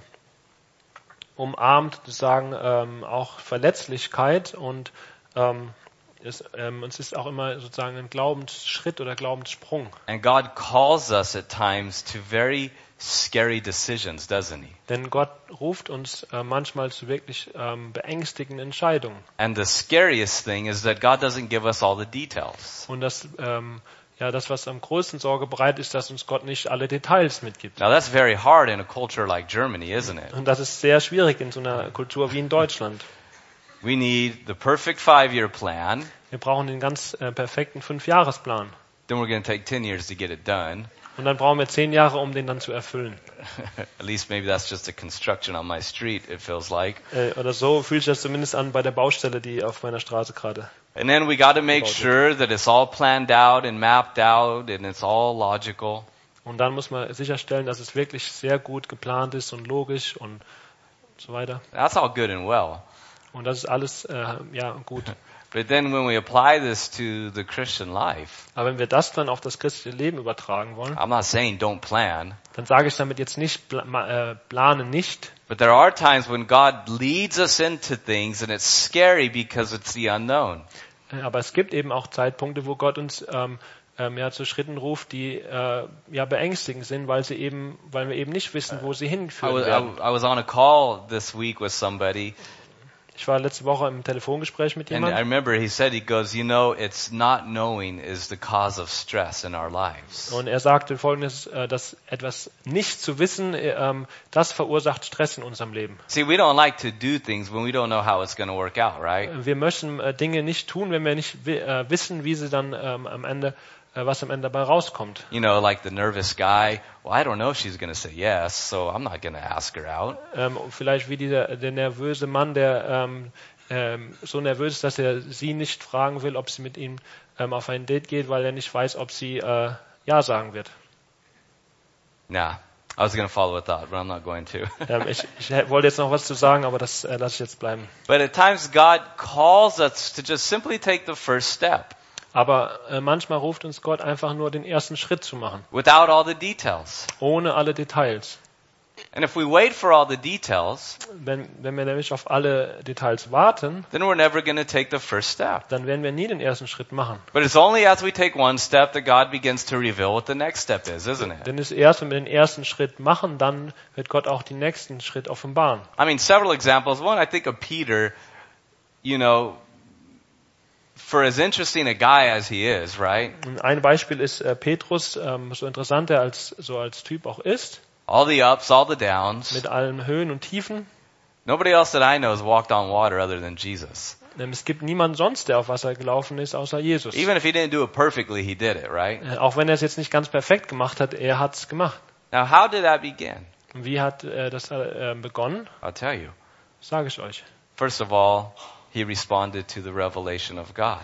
umarmt sozusagen ähm, auch Verletzlichkeit und ähm, es, ähm, es ist auch immer sozusagen ein Glaubensschritt oder Glaubenssprung. And God calls us at times to very scary decisions, doesn't He? Denn Gott ruft uns äh, manchmal zu wirklich ähm, beängstigenden Entscheidungen. And the scariest thing is that God doesn't give us all the details. Und das, ähm, ja, das, was am größten Sorge bereitet, ist, dass uns Gott nicht alle Details mitgibt. Now that's very hard in a culture like Germany, isn't it? Und das ist sehr schwierig in so einer Kultur wie in Deutschland. We need the perfect five-year plan. Wir brauchen den ganz äh, perfekten Fünfjahresplan. Then we're going to take ten years to get it done. Und dann brauchen wir zehn Jahre, um den dann zu erfüllen. At least maybe that's just a construction on my street, it feels like. Äh, oder so fühlt sich das zumindest an bei der Baustelle, die auf meiner Straße gerade. And then we got to make sure that it's all planned out and mapped out and it's all logical. Und dann muss man sicherstellen, dass es wirklich sehr gut geplant ist und logisch und so weiter. That's all good and well. Und das ist alles äh, ja gut. But then when we apply this to the Christian life, Aber wenn wir das dann auf das christliche Leben übertragen wollen, I'm not saying don't plan, dann sage ich damit jetzt nicht, pla- äh, plane nicht. but there are times when God leads us into things and it's scary because it's the unknown. Äh, Aber es gibt eben auch Zeitpunkte, wo Gott uns ähm, ähm, ja, zu Schritten ruft, die äh, ja beängstigend sind, weil sie eben, weil wir eben nicht wissen, wo sie I hinführen was, werden. I, I was on a call this week with somebody Ich war letzte Woche im Telefongespräch mit And I jemandem. remember he said, he goes, you know, it's not knowing is the cause of stress in our lives. Und er sagte Folgendes, äh, dass etwas nicht zu wissen, äh, ähm, das verursacht Stress in unserem Leben. See, we don't like to do things when we don't know how it's going to work out, right? Wir möchten äh, Dinge nicht tun, wenn wir nicht wi- äh, wissen, wie sie dann ähm, am Ende, äh, was am Ende dabei rauskommt. You know, like the nervous guy, well, I don't know if she's going to say yes, so I'm not going to ask her out. Ähm, vielleicht wie dieser, der nervöse Mann, der ähm, ähm, so nervös ist, dass er sie nicht fragen will, ob sie mit ihm ähm, auf ein Date geht, weil er nicht weiß, ob sie äh, Ja sagen wird. Nah, I was going to follow a thought, but I'm not going to. Ähm, ich, ich hä- wollte jetzt noch was zu sagen, aber das äh, lasse ich jetzt bleiben. But at times God calls us to just simply take the first step Aber äh, manchmal ruft uns Gott einfach nur, den ersten Schritt zu machen, without all the details. ohne alle Details. And if we wait for all the details, Wenn, wenn wir nämlich auf alle Details warten, then we're never going to take the first step. dann werden wir nie den ersten Schritt machen. But it's only as we take one step that God begins to reveal what the next step is, isn't it? Denn es ist erst, wenn wir den ersten Schritt machen, dann wird Gott auch den nächsten Schritt offenbaren. I mean, several examples. One, I think of Peter, you know, for as interesting a guy as he is, right? Und ein Beispiel ist äh, Petrus, ähm, so interessant er als, so als Typ auch ist, All the ups, all the downs. mit allen Höhen und Tiefen. Nobody else that I know has walked on water other than Jesus. Ähm, es gibt niemanden sonst, der auf Wasser gelaufen ist, außer Jesus. Even if he didn't do it perfectly, he did it, right? Äh, auch wenn er es jetzt nicht ganz perfekt gemacht hat, er hat es gemacht. Now, how did that begin? Und wie hat äh, das äh, begonnen? I'll tell you. Sage ich euch. First of all, he responded to the revelation of God.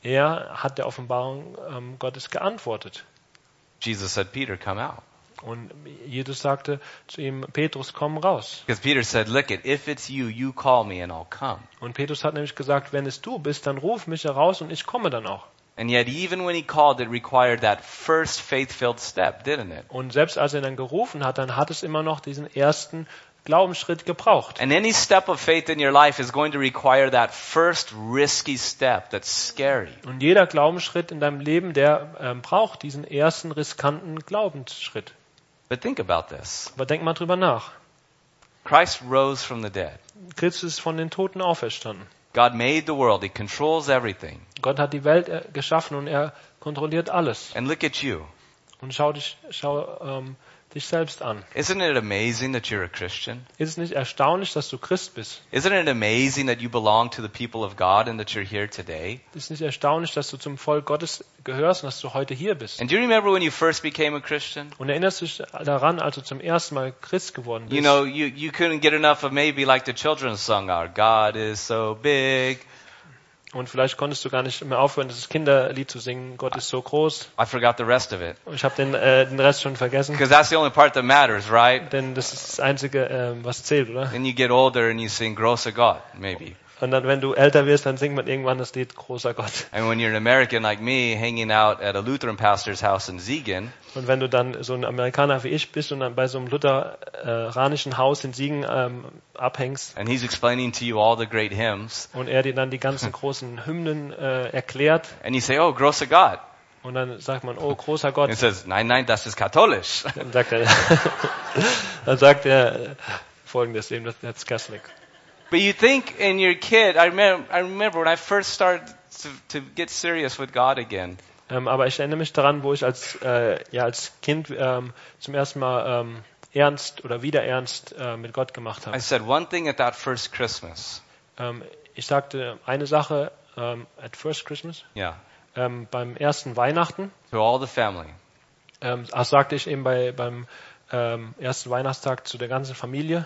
Er hat der Offenbarung ähm, Gottes geantwortet. Jesus said, Peter, come out. Und Jesus sagte zu ihm, Petrus, komm raus. Because Peter said, look, it, if it's you, you call me and I'll come. Und Petrus hat nämlich gesagt, wenn es du bist, dann ruf mich heraus und ich komme dann auch. And yet, even when he called, it required that first faith-filled step, didn't it? Und selbst als er dann gerufen hat, dann hat es immer noch diesen ersten Glaubensschritt gebraucht. And any step of faith in your life is going to require that first risky step that's scary. Und jeder Glaubensschritt in deinem Leben, der ähm, braucht diesen ersten riskanten Glaubensschritt. But think about this. Aber denk mal drüber nach. Christ rose from the dead. Christus ist von den Toten auferstanden. God made the world. He controls everything. Gott hat die Welt äh, geschaffen und er kontrolliert alles. And look at you. Und schau dich, schau ähm, dich selbst an. Isn't it amazing that you're a Christian? Ist es nicht erstaunlich, dass du Christ bist? Isn't it amazing that you belong to the people of God and that you're here today? Ist es nicht erstaunlich, dass du zum Volk Gottes gehörst und dass du heute hier bist? And do you remember when you first became a Christian? Und erinnerst du dich daran, als du zum ersten Mal Christ geworden bist? You know, you, you couldn't get enough of maybe like the children's song, Our God is so big. Und vielleicht konntest du gar nicht mehr aufhören, das Kinderlied zu singen, Gott ist so groß. I forgot the rest of it. Und ich habe den, äh, den Rest schon vergessen, Because that's the only part that matters, right? denn das ist das Einzige, ähm, was zählt, oder? Then you get older and you sing Großer Gott, maybe. Und dann, wenn du älter wirst, dann singt man irgendwann das Lied Großer Gott. And when you're an American like me, hanging out at a Lutheran pastor's house in Siegen, Und wenn du dann so ein Amerikaner wie ich bist und dann bei so einem lutheranischen Haus in Siegen ähm, abhängst and he's explaining to you all the great hymns, und er dir dann die ganzen großen Hymnen äh, erklärt and you say, oh, Großer Gott. und dann sagt man, oh, großer Gott, And he says, nein, nein, das ist katholisch. dann sagt er, dann sagt er äh, folgendes, eben, that's Catholic. But you think in your kid, I remember, I remember when I first started to, to get serious with God again. Ähm, aber ich erinnere mich daran, wo ich als, äh, ja, als Kind ähm, zum ersten Mal ähm, ernst oder wieder ernst äh, mit Gott gemacht habe. I said one thing at that first Christmas. Ähm, ich sagte eine Sache ähm, at first Christmas, Yeah. ähm, beim ersten Weihnachten, To all the family. ähm, das sagte ich eben bei, beim ähm, ersten Weihnachtstag zu der ganzen Familie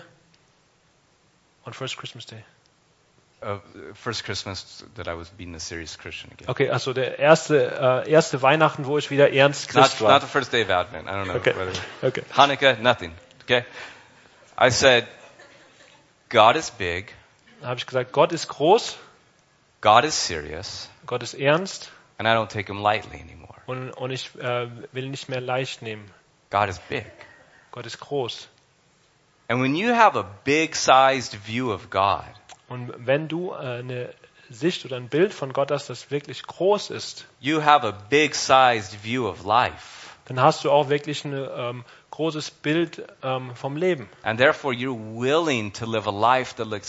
on first Christmas Day. Uh, first Christmas that I was being a serious Christian again. Okay, also der erste, äh, erste Weihnachten, wo ich wieder ernst Christ Not, war. not the first day of Advent. I don't know. Okay. Whether, Okay. Hanukkah, nothing. Okay. I said, God is big. Da habe ich gesagt, Gott ist groß, God is serious. Gott ist ernst And I don't take him lightly anymore. und, und ich äh, will nicht mehr leicht nehmen. God is big. Gott ist groß. And when you have a big-sized view of God, Und wenn du äh, eine Sicht oder ein Bild von Gott hast, das wirklich groß ist, you have a big-sized view of life. dann hast du auch wirklich ein ähm, großes Bild ähm, vom Leben. And therefore you're willing to live a life that looks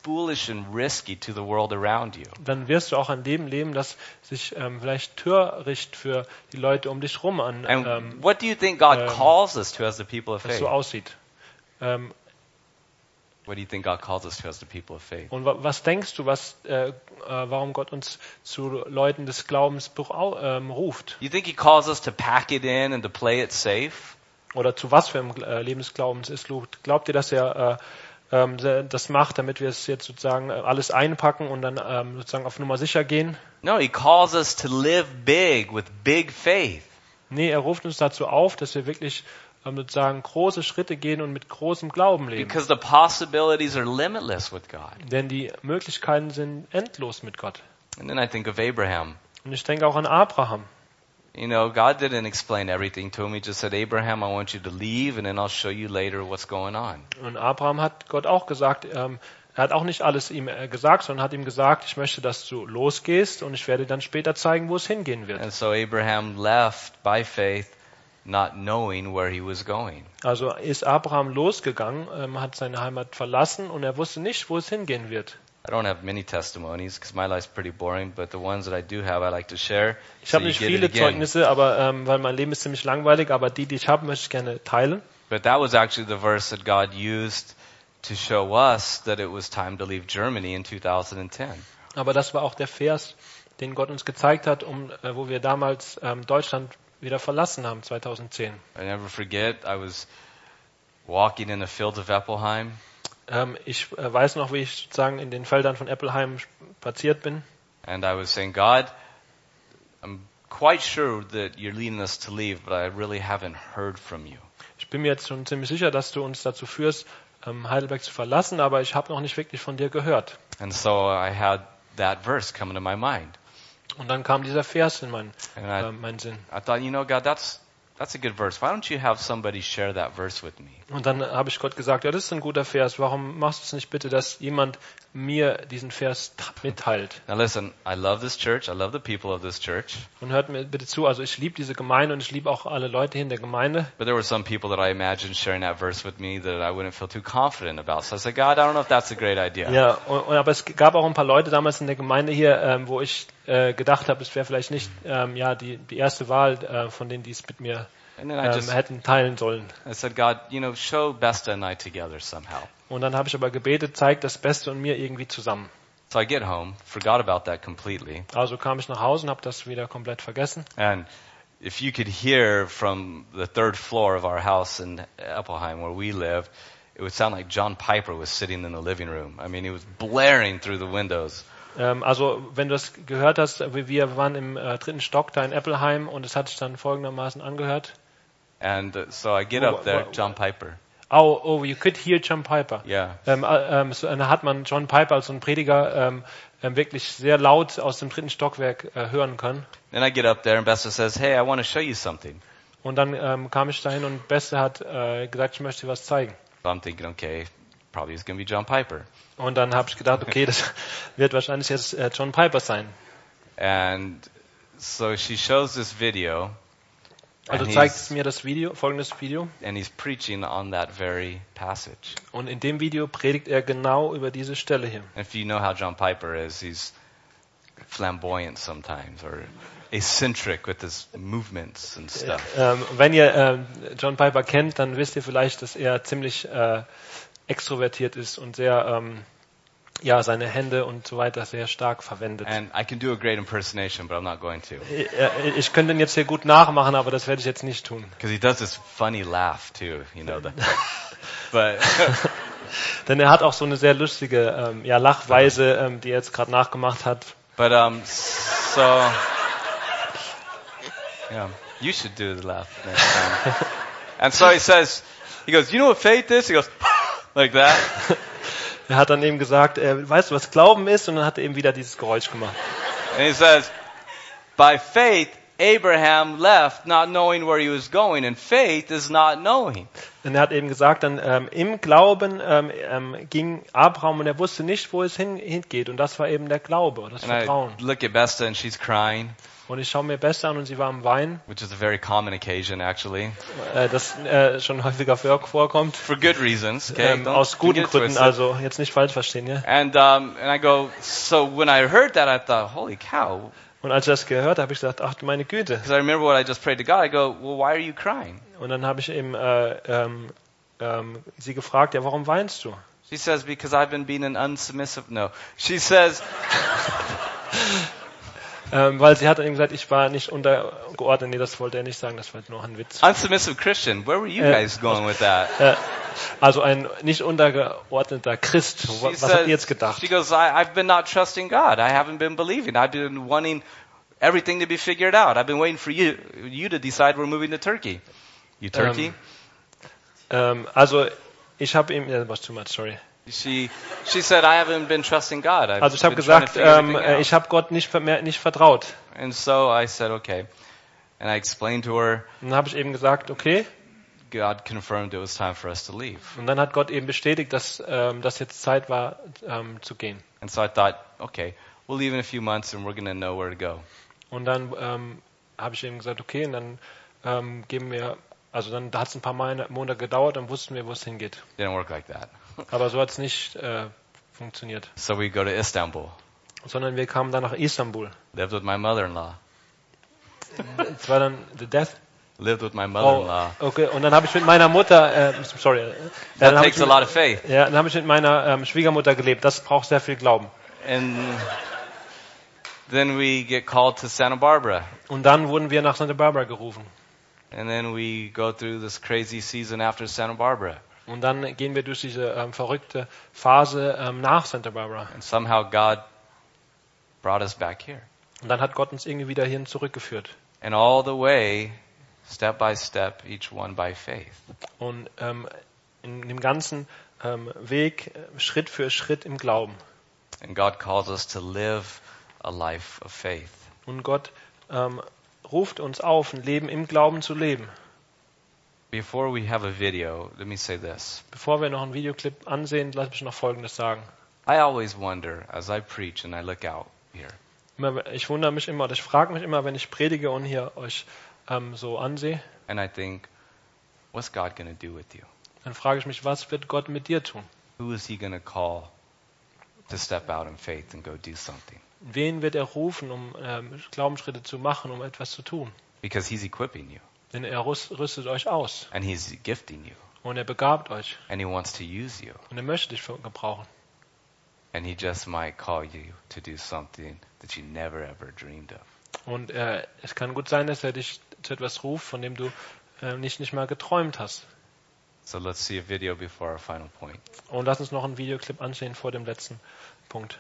foolish and risky to the world around you. Dann wirst du auch ein Leben leben, das sich ähm, vielleicht töricht für die Leute um dich rum an, And ähm, what do you think God um, calls us to as the people of das faith? so aussieht. Ähm, What do you think God calls us to as the people of faith? und wa- was denkst du, was, äh, äh, warum Gott uns zu Leuten des Glaubens beru- ähm, ruft? You think He calls us to pack it in and to play it safe? Oder zu was für einem äh, Leben des Glaubens ist ruft? Glaubt ihr, dass er äh, ähm, das macht, damit wir es jetzt sozusagen äh, alles einpacken und dann ähm, sozusagen auf Nummer sicher gehen? No, He calls us to live big with big faith. Nee, er ruft uns dazu auf, dass wir wirklich ähm, sozusagen große Schritte gehen und mit großem Glauben leben. Because the possibilities are limitless with God. Denn die Möglichkeiten sind endlos mit Gott. And then I think of Abraham. Und ich denke auch an Abraham. You know, God didn't explain everything to him. He just said, Abraham, I want you to leave, and then I'll show you later what's going on. Und Abraham hat Gott auch gesagt, ähm, er hat auch nicht alles ihm äh, gesagt, sondern hat ihm gesagt, ich möchte, dass du losgehst und ich werde dann später zeigen, wo es hingehen wird. And so Abraham left by faith, not knowing where he was going. Also ist Abraham losgegangen, ähm, hat seine Heimat verlassen und er wusste nicht, wo es hingehen wird. I don't have many testimonies because my life's pretty boring, but the ones that I do have, I like to share. Ich so habe you nicht get it viele again. Zeugnisse, aber ähm, weil mein Leben ist ziemlich langweilig, aber die, die ich habe, möchte ich gerne teilen. But that was actually the verse that God used to show us that it was time to leave Germany in two thousand ten. Aber das war auch der Vers, den Gott uns gezeigt hat, um, äh, wo wir damals ähm, Deutschland wieder verlassen haben, zweitausendzehn. I never forget, I was walking in the fields of Eppelheim, Ähm, ich äh, weiß noch, wie ich sozusagen in den Feldern von Eppelheim spaziert bin. and I was saying, God, I'm quite sure that you're leading us to leave, but I really haven't heard from you. Ich bin mir jetzt schon ziemlich sicher, dass du uns dazu führst, ähm, Heidelberg zu verlassen, aber ich habe noch nicht wirklich von dir gehört. And so I had that verse come into my mind. Und dann kam dieser Vers in meinen, And äh, I, meinen Sinn. I thought, you know, God, that's, that's a good verse. Why don't you have somebody share that verse with me? Und dann habe ich Gott gesagt, ja, das ist ein guter Vers. Warum machst du es nicht bitte, dass jemand mir diesen Vers t- mitteilt? Now listen, I love this church. I love the people of this church. Und hört mir bitte zu, also ich liebe diese Gemeinde und ich liebe auch alle Leute hier in der Gemeinde. But there were some people that I imagined sharing that verse with me that I wouldn't feel too confident about. So I said, God, I don't know if that's a great idea. Ja, und, und, aber es gab auch ein paar Leute damals in der Gemeinde hier, ähm, wo ich äh, gedacht habe, es wäre vielleicht nicht ähm, ja, die, die erste Wahl äh, von denen, die es mit mir And then I ähm, just, hätten teilen sollen. I said, God, you know, show Besta and I together somehow. Und dann habe ich aber gebetet, zeigt das Beste und mir irgendwie zusammen. So I get home, forgot about that completely. Also kam ich nach Hause und habe das wieder komplett vergessen. And if you could hear from the third floor of our house in Eppelheim where we lived, it would sound like John Piper was sitting in the living room. I mean, he was blaring through the windows. Ähm, also wenn du das gehört hast, wir, wir waren im äh, dritten Stock da in Eppelheim und es hat sich dann folgendermaßen angehört. And uh, so I get up there, John Piper. Oh, oh, you could hear John Piper. Yeah. Ähm, äh, ähm, so, dann hat man John Piper als so einen Prediger ähm, ähm, wirklich sehr laut aus dem dritten Stockwerk äh, hören können. Then I get up there and Besta says, hey, I want to show you something. Und dann ähm, kam ich dahin und Beste hat äh, gesagt, ich möchte dir was zeigen. So I'm thinking, okay, probably it's going to be John Piper. Und dann habe ich gedacht, okay, das wird wahrscheinlich jetzt äh, John Piper sein. And so she shows this video. Also and zeigt he's- es mir das Video, folgendes Video. and he's preaching on that very passage. Und in dem Video predigt er genau über diese Stelle hier. And if you know how John Piper is, he's flamboyant sometimes or eccentric with his movements and stuff. Ähm, wenn ihr ähm, John Piper kennt, dann wisst ihr vielleicht, dass er ziemlich äh, extrovertiert ist und sehr ähm, ja seine Hände und so weiter sehr stark verwendet. And I can do a great impersonation, but I'm not going to. Ich, äh, ich könnte ihn jetzt hier gut nachmachen, aber das werde ich jetzt nicht tun. Because he does this funny laugh too, you know. The, but Denn er hat auch so eine sehr lustige ähm, ja, Lachweise, ähm, die er jetzt gerade nachgemacht hat. but um so yeah, you should do the laugh next time. And so he says, he goes, you know what faith is? He goes like that. Er hat dann eben gesagt, äh, weißt du, was Glauben ist? Und dann hat er eben wieder dieses Geräusch gemacht. And he says, by faith, Abraham left not knowing where he was going, and faith is not knowing. Und er hat eben gesagt, dann ähm, im Glauben ähm, ähm, ging Abraham und er wusste nicht, wo es hin, hingeht. Und das war eben der Glaube, das And I Vertrauen. look at Besta and she's crying. Und ich schaue mir Beste an und sie war am Weinen, which is a very common occasion actually, äh, das äh, schon häufiger vor- vorkommt. for good reasons. Okay, Ähm, Don't- aus don't guten get it Gründen, twisted. also jetzt nicht falsch verstehen. Ja? And um, and I go, so when I heard that, I thought, holy cow. Und als ich das gehört habe, habe ich gesagt, ach du meine Güte. Because I remember what I just prayed to God. I go, well, why are you crying? Und dann habe ich eben äh, ähm, ähm, sie gefragt, ja, warum weinst du? She says, because I've been being an unsubmissive. No. She says, Ähm, weil sie hat eben gesagt, ich war nicht untergeordnet. Nee, das wollte er nicht sagen, das war nur ein Witz. unsubmissive Christian. Where were you Äh, guys going with that? Äh, also ein nicht untergeordneter Christ. She Was, was habt ihr jetzt gedacht? she goes, I, I've been not trusting God. I haven't been believing. I've been wanting everything to be figured out. I've been waiting for you, you to decide we're moving to Turkey. You Turkey? Ähm, also ich habe ihm, ja, was too much, sorry. She she said, I haven't been trusting God. I've Also ich habe been trying to gesagt, figure ähm, everything out. ich habe Gott nicht, verme- nicht vertraut. And so I said, okay. And I explained to her, Und dann habe ich eben gesagt, okay. God confirmed it was time for us to leave. Und dann hat Gott eben bestätigt, dass ähm, dass jetzt Zeit war, ähm, zu gehen. And so I thought, okay, we'll leave in a few months and we're going to know where to go. Und dann ähm, habe ich eben gesagt, okay, und dann ähm, geben wir, also dann hat es ein paar Monate gedauert, dann wussten wir, wo es hingeht. Didn't work like that. Aber so hat es nicht äh, funktioniert. So we go to Istanbul. Sondern wir kamen dann nach Istanbul. Lived with my mother-in-law. Es war dann the death. Lived with my Oh, mother-in-law. okay. Und dann habe ich mit meiner Mutter, äh, sorry, äh, That dann habe takes ich, a lot of faith. ja, dann habe ich mit meiner ähm, Schwiegermutter gelebt. Das braucht sehr viel Glauben. And then we get called to Santa Barbara. Und dann wurden wir nach Santa Barbara gerufen. And then we go through this crazy season after Santa Barbara. Und dann gehen wir durch diese ähm, verrückte Phase ähm, nach Santa Barbara. And somehow God brought us back here. Und dann hat Gott uns irgendwie wieder hierhin zurückgeführt. And all the way, step by step, each one by faith. Und ähm, in dem ganzen ähm, Weg, äh, Schritt für Schritt im Glauben. And God calls us to live a life of faith. Und Gott ähm, ruft uns auf, ein Leben im Glauben zu leben. Before we have a video, let me say this. Bevor wir noch einen Videoclip ansehen, lass mich noch Folgendes sagen. I always wonder as I preach and I look out here. Immer, ich wundere mich immer, oder ich frage mich immer, wenn ich predige und hier euch ähm, so ansehe, And I think, what's God going to do with you? dann frage ich mich, was wird Gott mit dir tun? Who is he going to call to step out in faith and go do something? Wen wird er rufen, um ähm, Glaubensschritte zu machen, um etwas zu tun? Because he's equipping you Denn er rüst- rüstet euch aus and he's gifting you und er begabt euch and he wants to use you. und er möchte dich für- gebrauchen. And he just might call you to do something that you never ever dreamed of. Und äh, es kann gut sein, dass er dich zu etwas ruft, von dem du äh, nicht, nicht mal geträumt hast. So let's see a video before our final point. Und lass uns noch einen Videoclip ansehen vor dem letzten Punkt.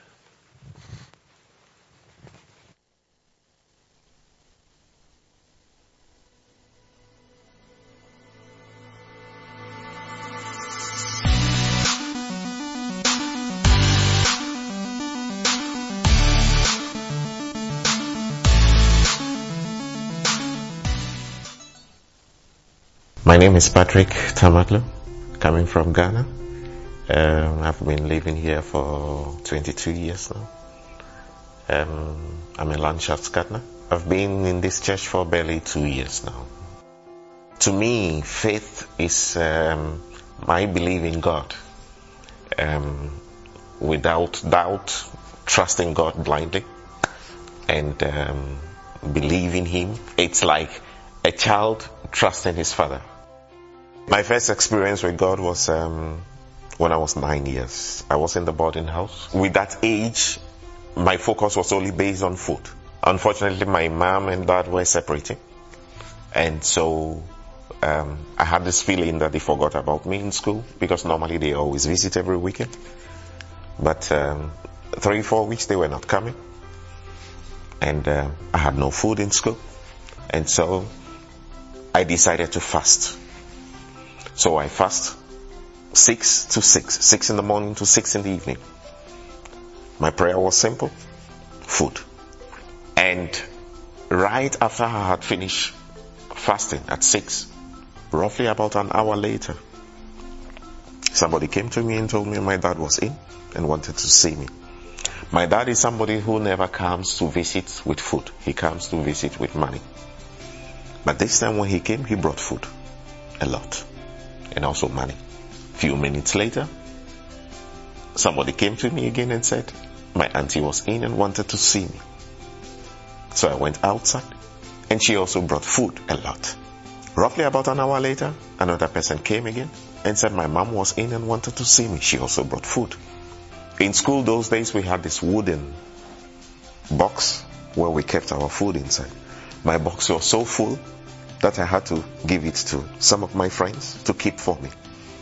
My name is Patrick Tamatlo, coming from Ghana. Um, I've been living here for twenty-two years now. Um, I'm a Landschaftsgärtner. I've been in this church for barely two years now. To me, faith is um, my belief in God. Um, without doubt, trusting God blindly and um, believing Him. It's like a child trusting his father. My first experience with God was um, when I was nine years. I was in the boarding house. With that age, my focus was only based on food. Unfortunately, my mom and dad were separating. And so um, I had this feeling that they forgot about me in school, because normally they always visit every weekend. But um, three, four weeks they were not coming. And uh, I had no food in school. And so I decided to fast. So I fast six to six, six in the morning to six in the evening. My prayer was simple, food. And right after I had finished fasting at six, roughly about an hour later, somebody came to me and told me my dad was in and wanted to see me. My dad is somebody who never comes to visit with food. He comes to visit with money. But this time when he came, he brought food. A lot. And also money. Few minutes later, somebody came to me again and said, my auntie was in and wanted to see me. So I went outside and she also brought food, a lot. Roughly about an hour later, another person came again and said my mom was in and wanted to see me. She also brought food. In school those days we had this wooden box where we kept our food inside. My box was so full that I had to give it to some of my friends to keep for me.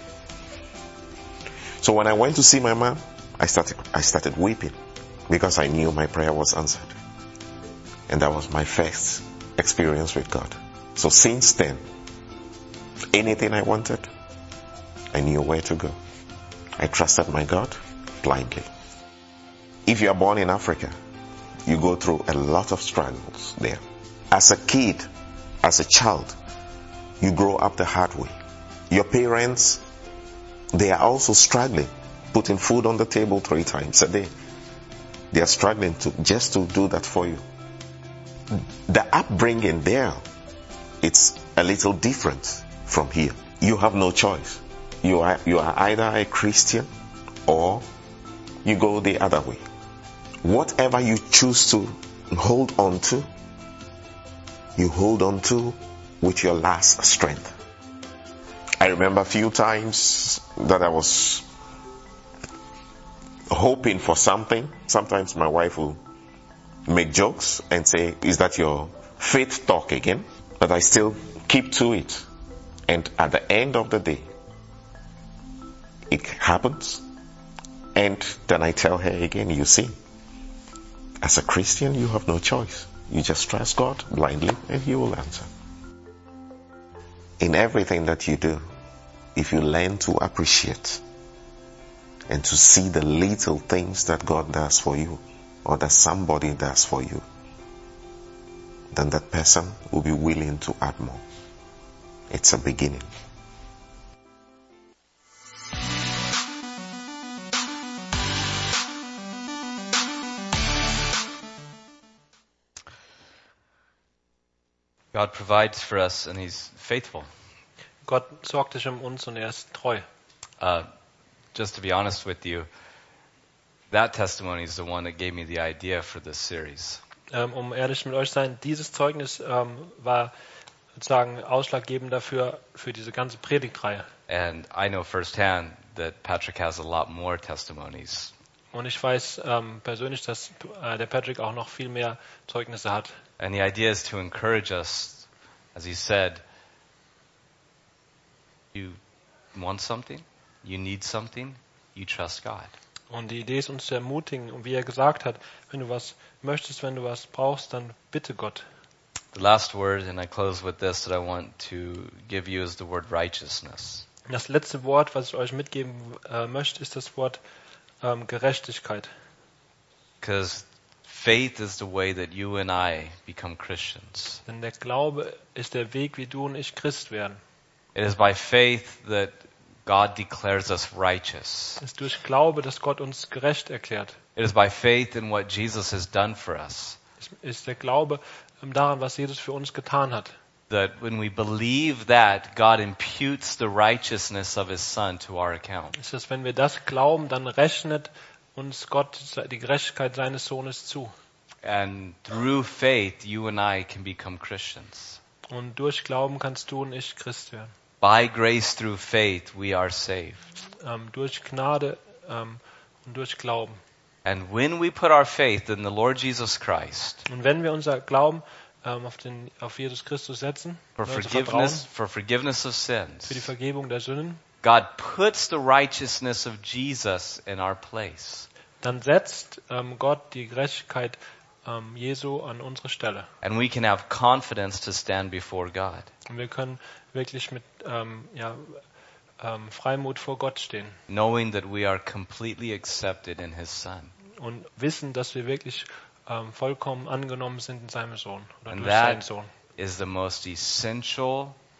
So when I went to see my mom, I started I started weeping because I knew my prayer was answered. And that was my first experience with God. So since then, anything I wanted, I knew where to go. I trusted my God blindly. If you are born in Africa, you go through a lot of struggles there. As a kid, as a child, you grow up the hard way. Your parents, they are also struggling, putting food on the table three times a day. They are struggling to just to do that for you. The upbringing there, it's a little different from here. You have no choice. You are, you are either a Christian or you go the other way. Whatever you choose to hold on to, you hold on to with your last strength. I remember a few times that I was hoping for something. Sometimes my wife will make jokes and say, is that your faith talk again? But I still keep to it. And at the end of the day, it happens. And then I tell her again, you see, as a Christian, you have no choice. You just trust God blindly and He will answer. In everything that you do, if you learn to appreciate and to see the little things that God does for you or that somebody does for you, then that person will be willing to add more. It's a beginning. God provides for us and He's faithful. Gott sorgt sich um uns und er ist treu. Uh, just to be honest with you, that testimony is the one that gave me the idea for this series. Ähm, um ehrlich mit euch zu sein, dieses Zeugnis ähm, war sozusagen ausschlaggebend dafür, für diese ganze Predigtreihe. And I know firsthand that Patrick has a lot more testimonies. Und ich weiß ähm, persönlich, dass äh, der Patrick auch noch viel mehr Zeugnisse hat. And the idea is to encourage us, as he said, you want something, you need something, you trust God. Und die Idee ist, uns zu ermutigen. Und wie er gesagt hat, wenn du was möchtest, wenn du was brauchst, dann bitte Gott. The last word, and I close with this, that I want to give you is the word righteousness. Das letzte Wort, was ich euch mitgeben äh, möchte, ist das Wort ähm, Gerechtigkeit. Because faith is the way that you and I become Christians. Denn der Glaube ist der Weg, wie du und ich Christ werden. It is by faith that God declares us righteous. Es ist durch Glaube, dass Gott uns gerecht erklärt. It is by faith in what Jesus has done for us. Es ist der Glaube ähm, daran, was Jesus für uns getan hat. That when we believe that, God imputes the righteousness of His Son to our account. Es ist, wenn wir das glauben, dann rechnet uns Gott die Gerechtigkeit seines Sohnes zu. And through faith, you and I can become Christians. Und durch Glauben kannst du und ich Christ werden. By grace through faith, we are saved. Ähm, durch Gnade ähm, und durch Glauben. And when we put our faith in the Lord Jesus Christ, Und wenn wir unser Glauben ähm, auf, den, auf Jesus Christus setzen, for unser forgiveness, Vertrauen for forgiveness of für die sins, Vergebung der Sünden, God puts the righteousness of Jesus in our place. dann setzt ähm, Gott die Gerechtigkeit ähm, Jesu an unsere Stelle. And we can have confidence to stand before God. Und wir können wirklich mit ähm, ja, ähm, Freimut vor Gott stehen Knowing that we are completely accepted in His Son. und wissen, dass wir wirklich ähm, vollkommen angenommen sind in seinem Sohn oder And durch seinen that Sohn. is the most essential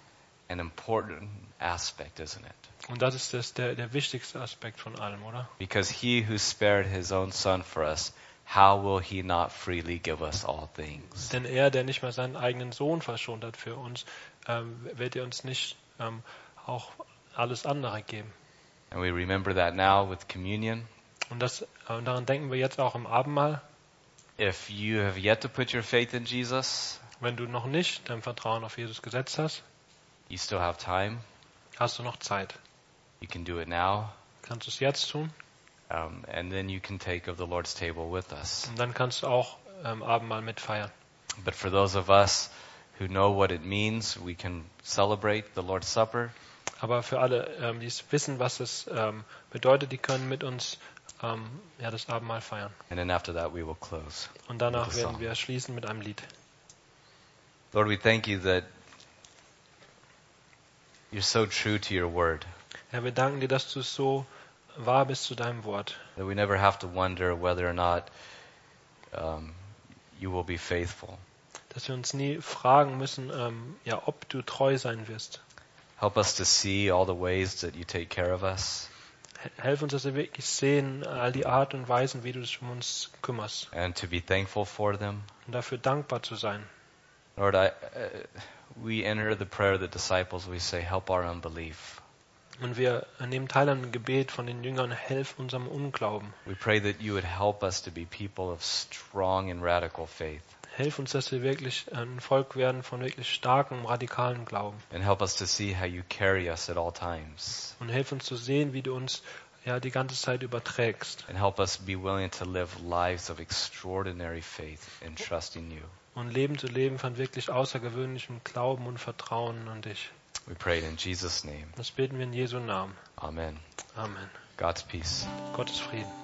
an important aspect, isn't it? Und das ist das, der, der wichtigste Aspekt von allem, oder? Because he who spared his own son for us, how will he not freely give us all things? Denn er, der nicht mal seinen eigenen Sohn verschont hat für uns, ähm, wird er uns nicht ähm, auch alles andere geben. And we remember that now with communion. Und, das, und daran denken wir jetzt auch im Abendmahl. If you have yet to put your faith in Jesus, Wenn du noch nicht dein Vertrauen auf Jesus gesetzt hast, you still have time. hast du noch Zeit. You can do it now. Kannst du es jetzt tun? Um, and then you can take of the Lord's table with us. Und dann kannst du auch ähm, Abendmahl mitfeiern. But for those of us who know what it means, we can celebrate the Lord's Supper. Aber für alle, ähm, die es wissen, was es ähm, bedeutet, die können mit uns ähm, ja, das Abendmahl feiern. And then after that, we will close. Und danach With a werden song. wir schließen mit einem Lied. Lord, we thank you that you're so true to your word, Herr, wir danken dir, dass du so wahr bist zu deinem Wort. that we never have to wonder whether or not um, you will be faithful. Dass wir uns nie fragen müssen, ähm, ja, ob du treu sein wirst. Help us to see all the ways that you take care of us, H- Helf uns, dass wir wirklich sehen, all die Art und Weisen, wie du dich um uns kümmerst. and to be thankful for them. Und dafür dankbar zu sein. Lord, I, uh, we enter the prayer of the disciples. We say, help our unbelief. Und wir nehmen teil an dem Gebet von den Jüngern, helf unserem Unglauben. We pray that you would help us to be people of strong and radical faith, Helf uns, dass wir wirklich ein Volk werden von wirklich starkem, radikalen Glauben. and help us to see how you carry us at all times, Und hilf uns zu sehen, wie du uns ja die ganze Zeit überträgst. and help us be willing to live lives of extraordinary faith in trusting you. Und Leben zu leben von wirklich außergewöhnlichem Glauben und Vertrauen an dich. We pray it in Jesus' name. Das beten wir in Jesu Namen. Amen. Amen. God's peace. Gottes Frieden.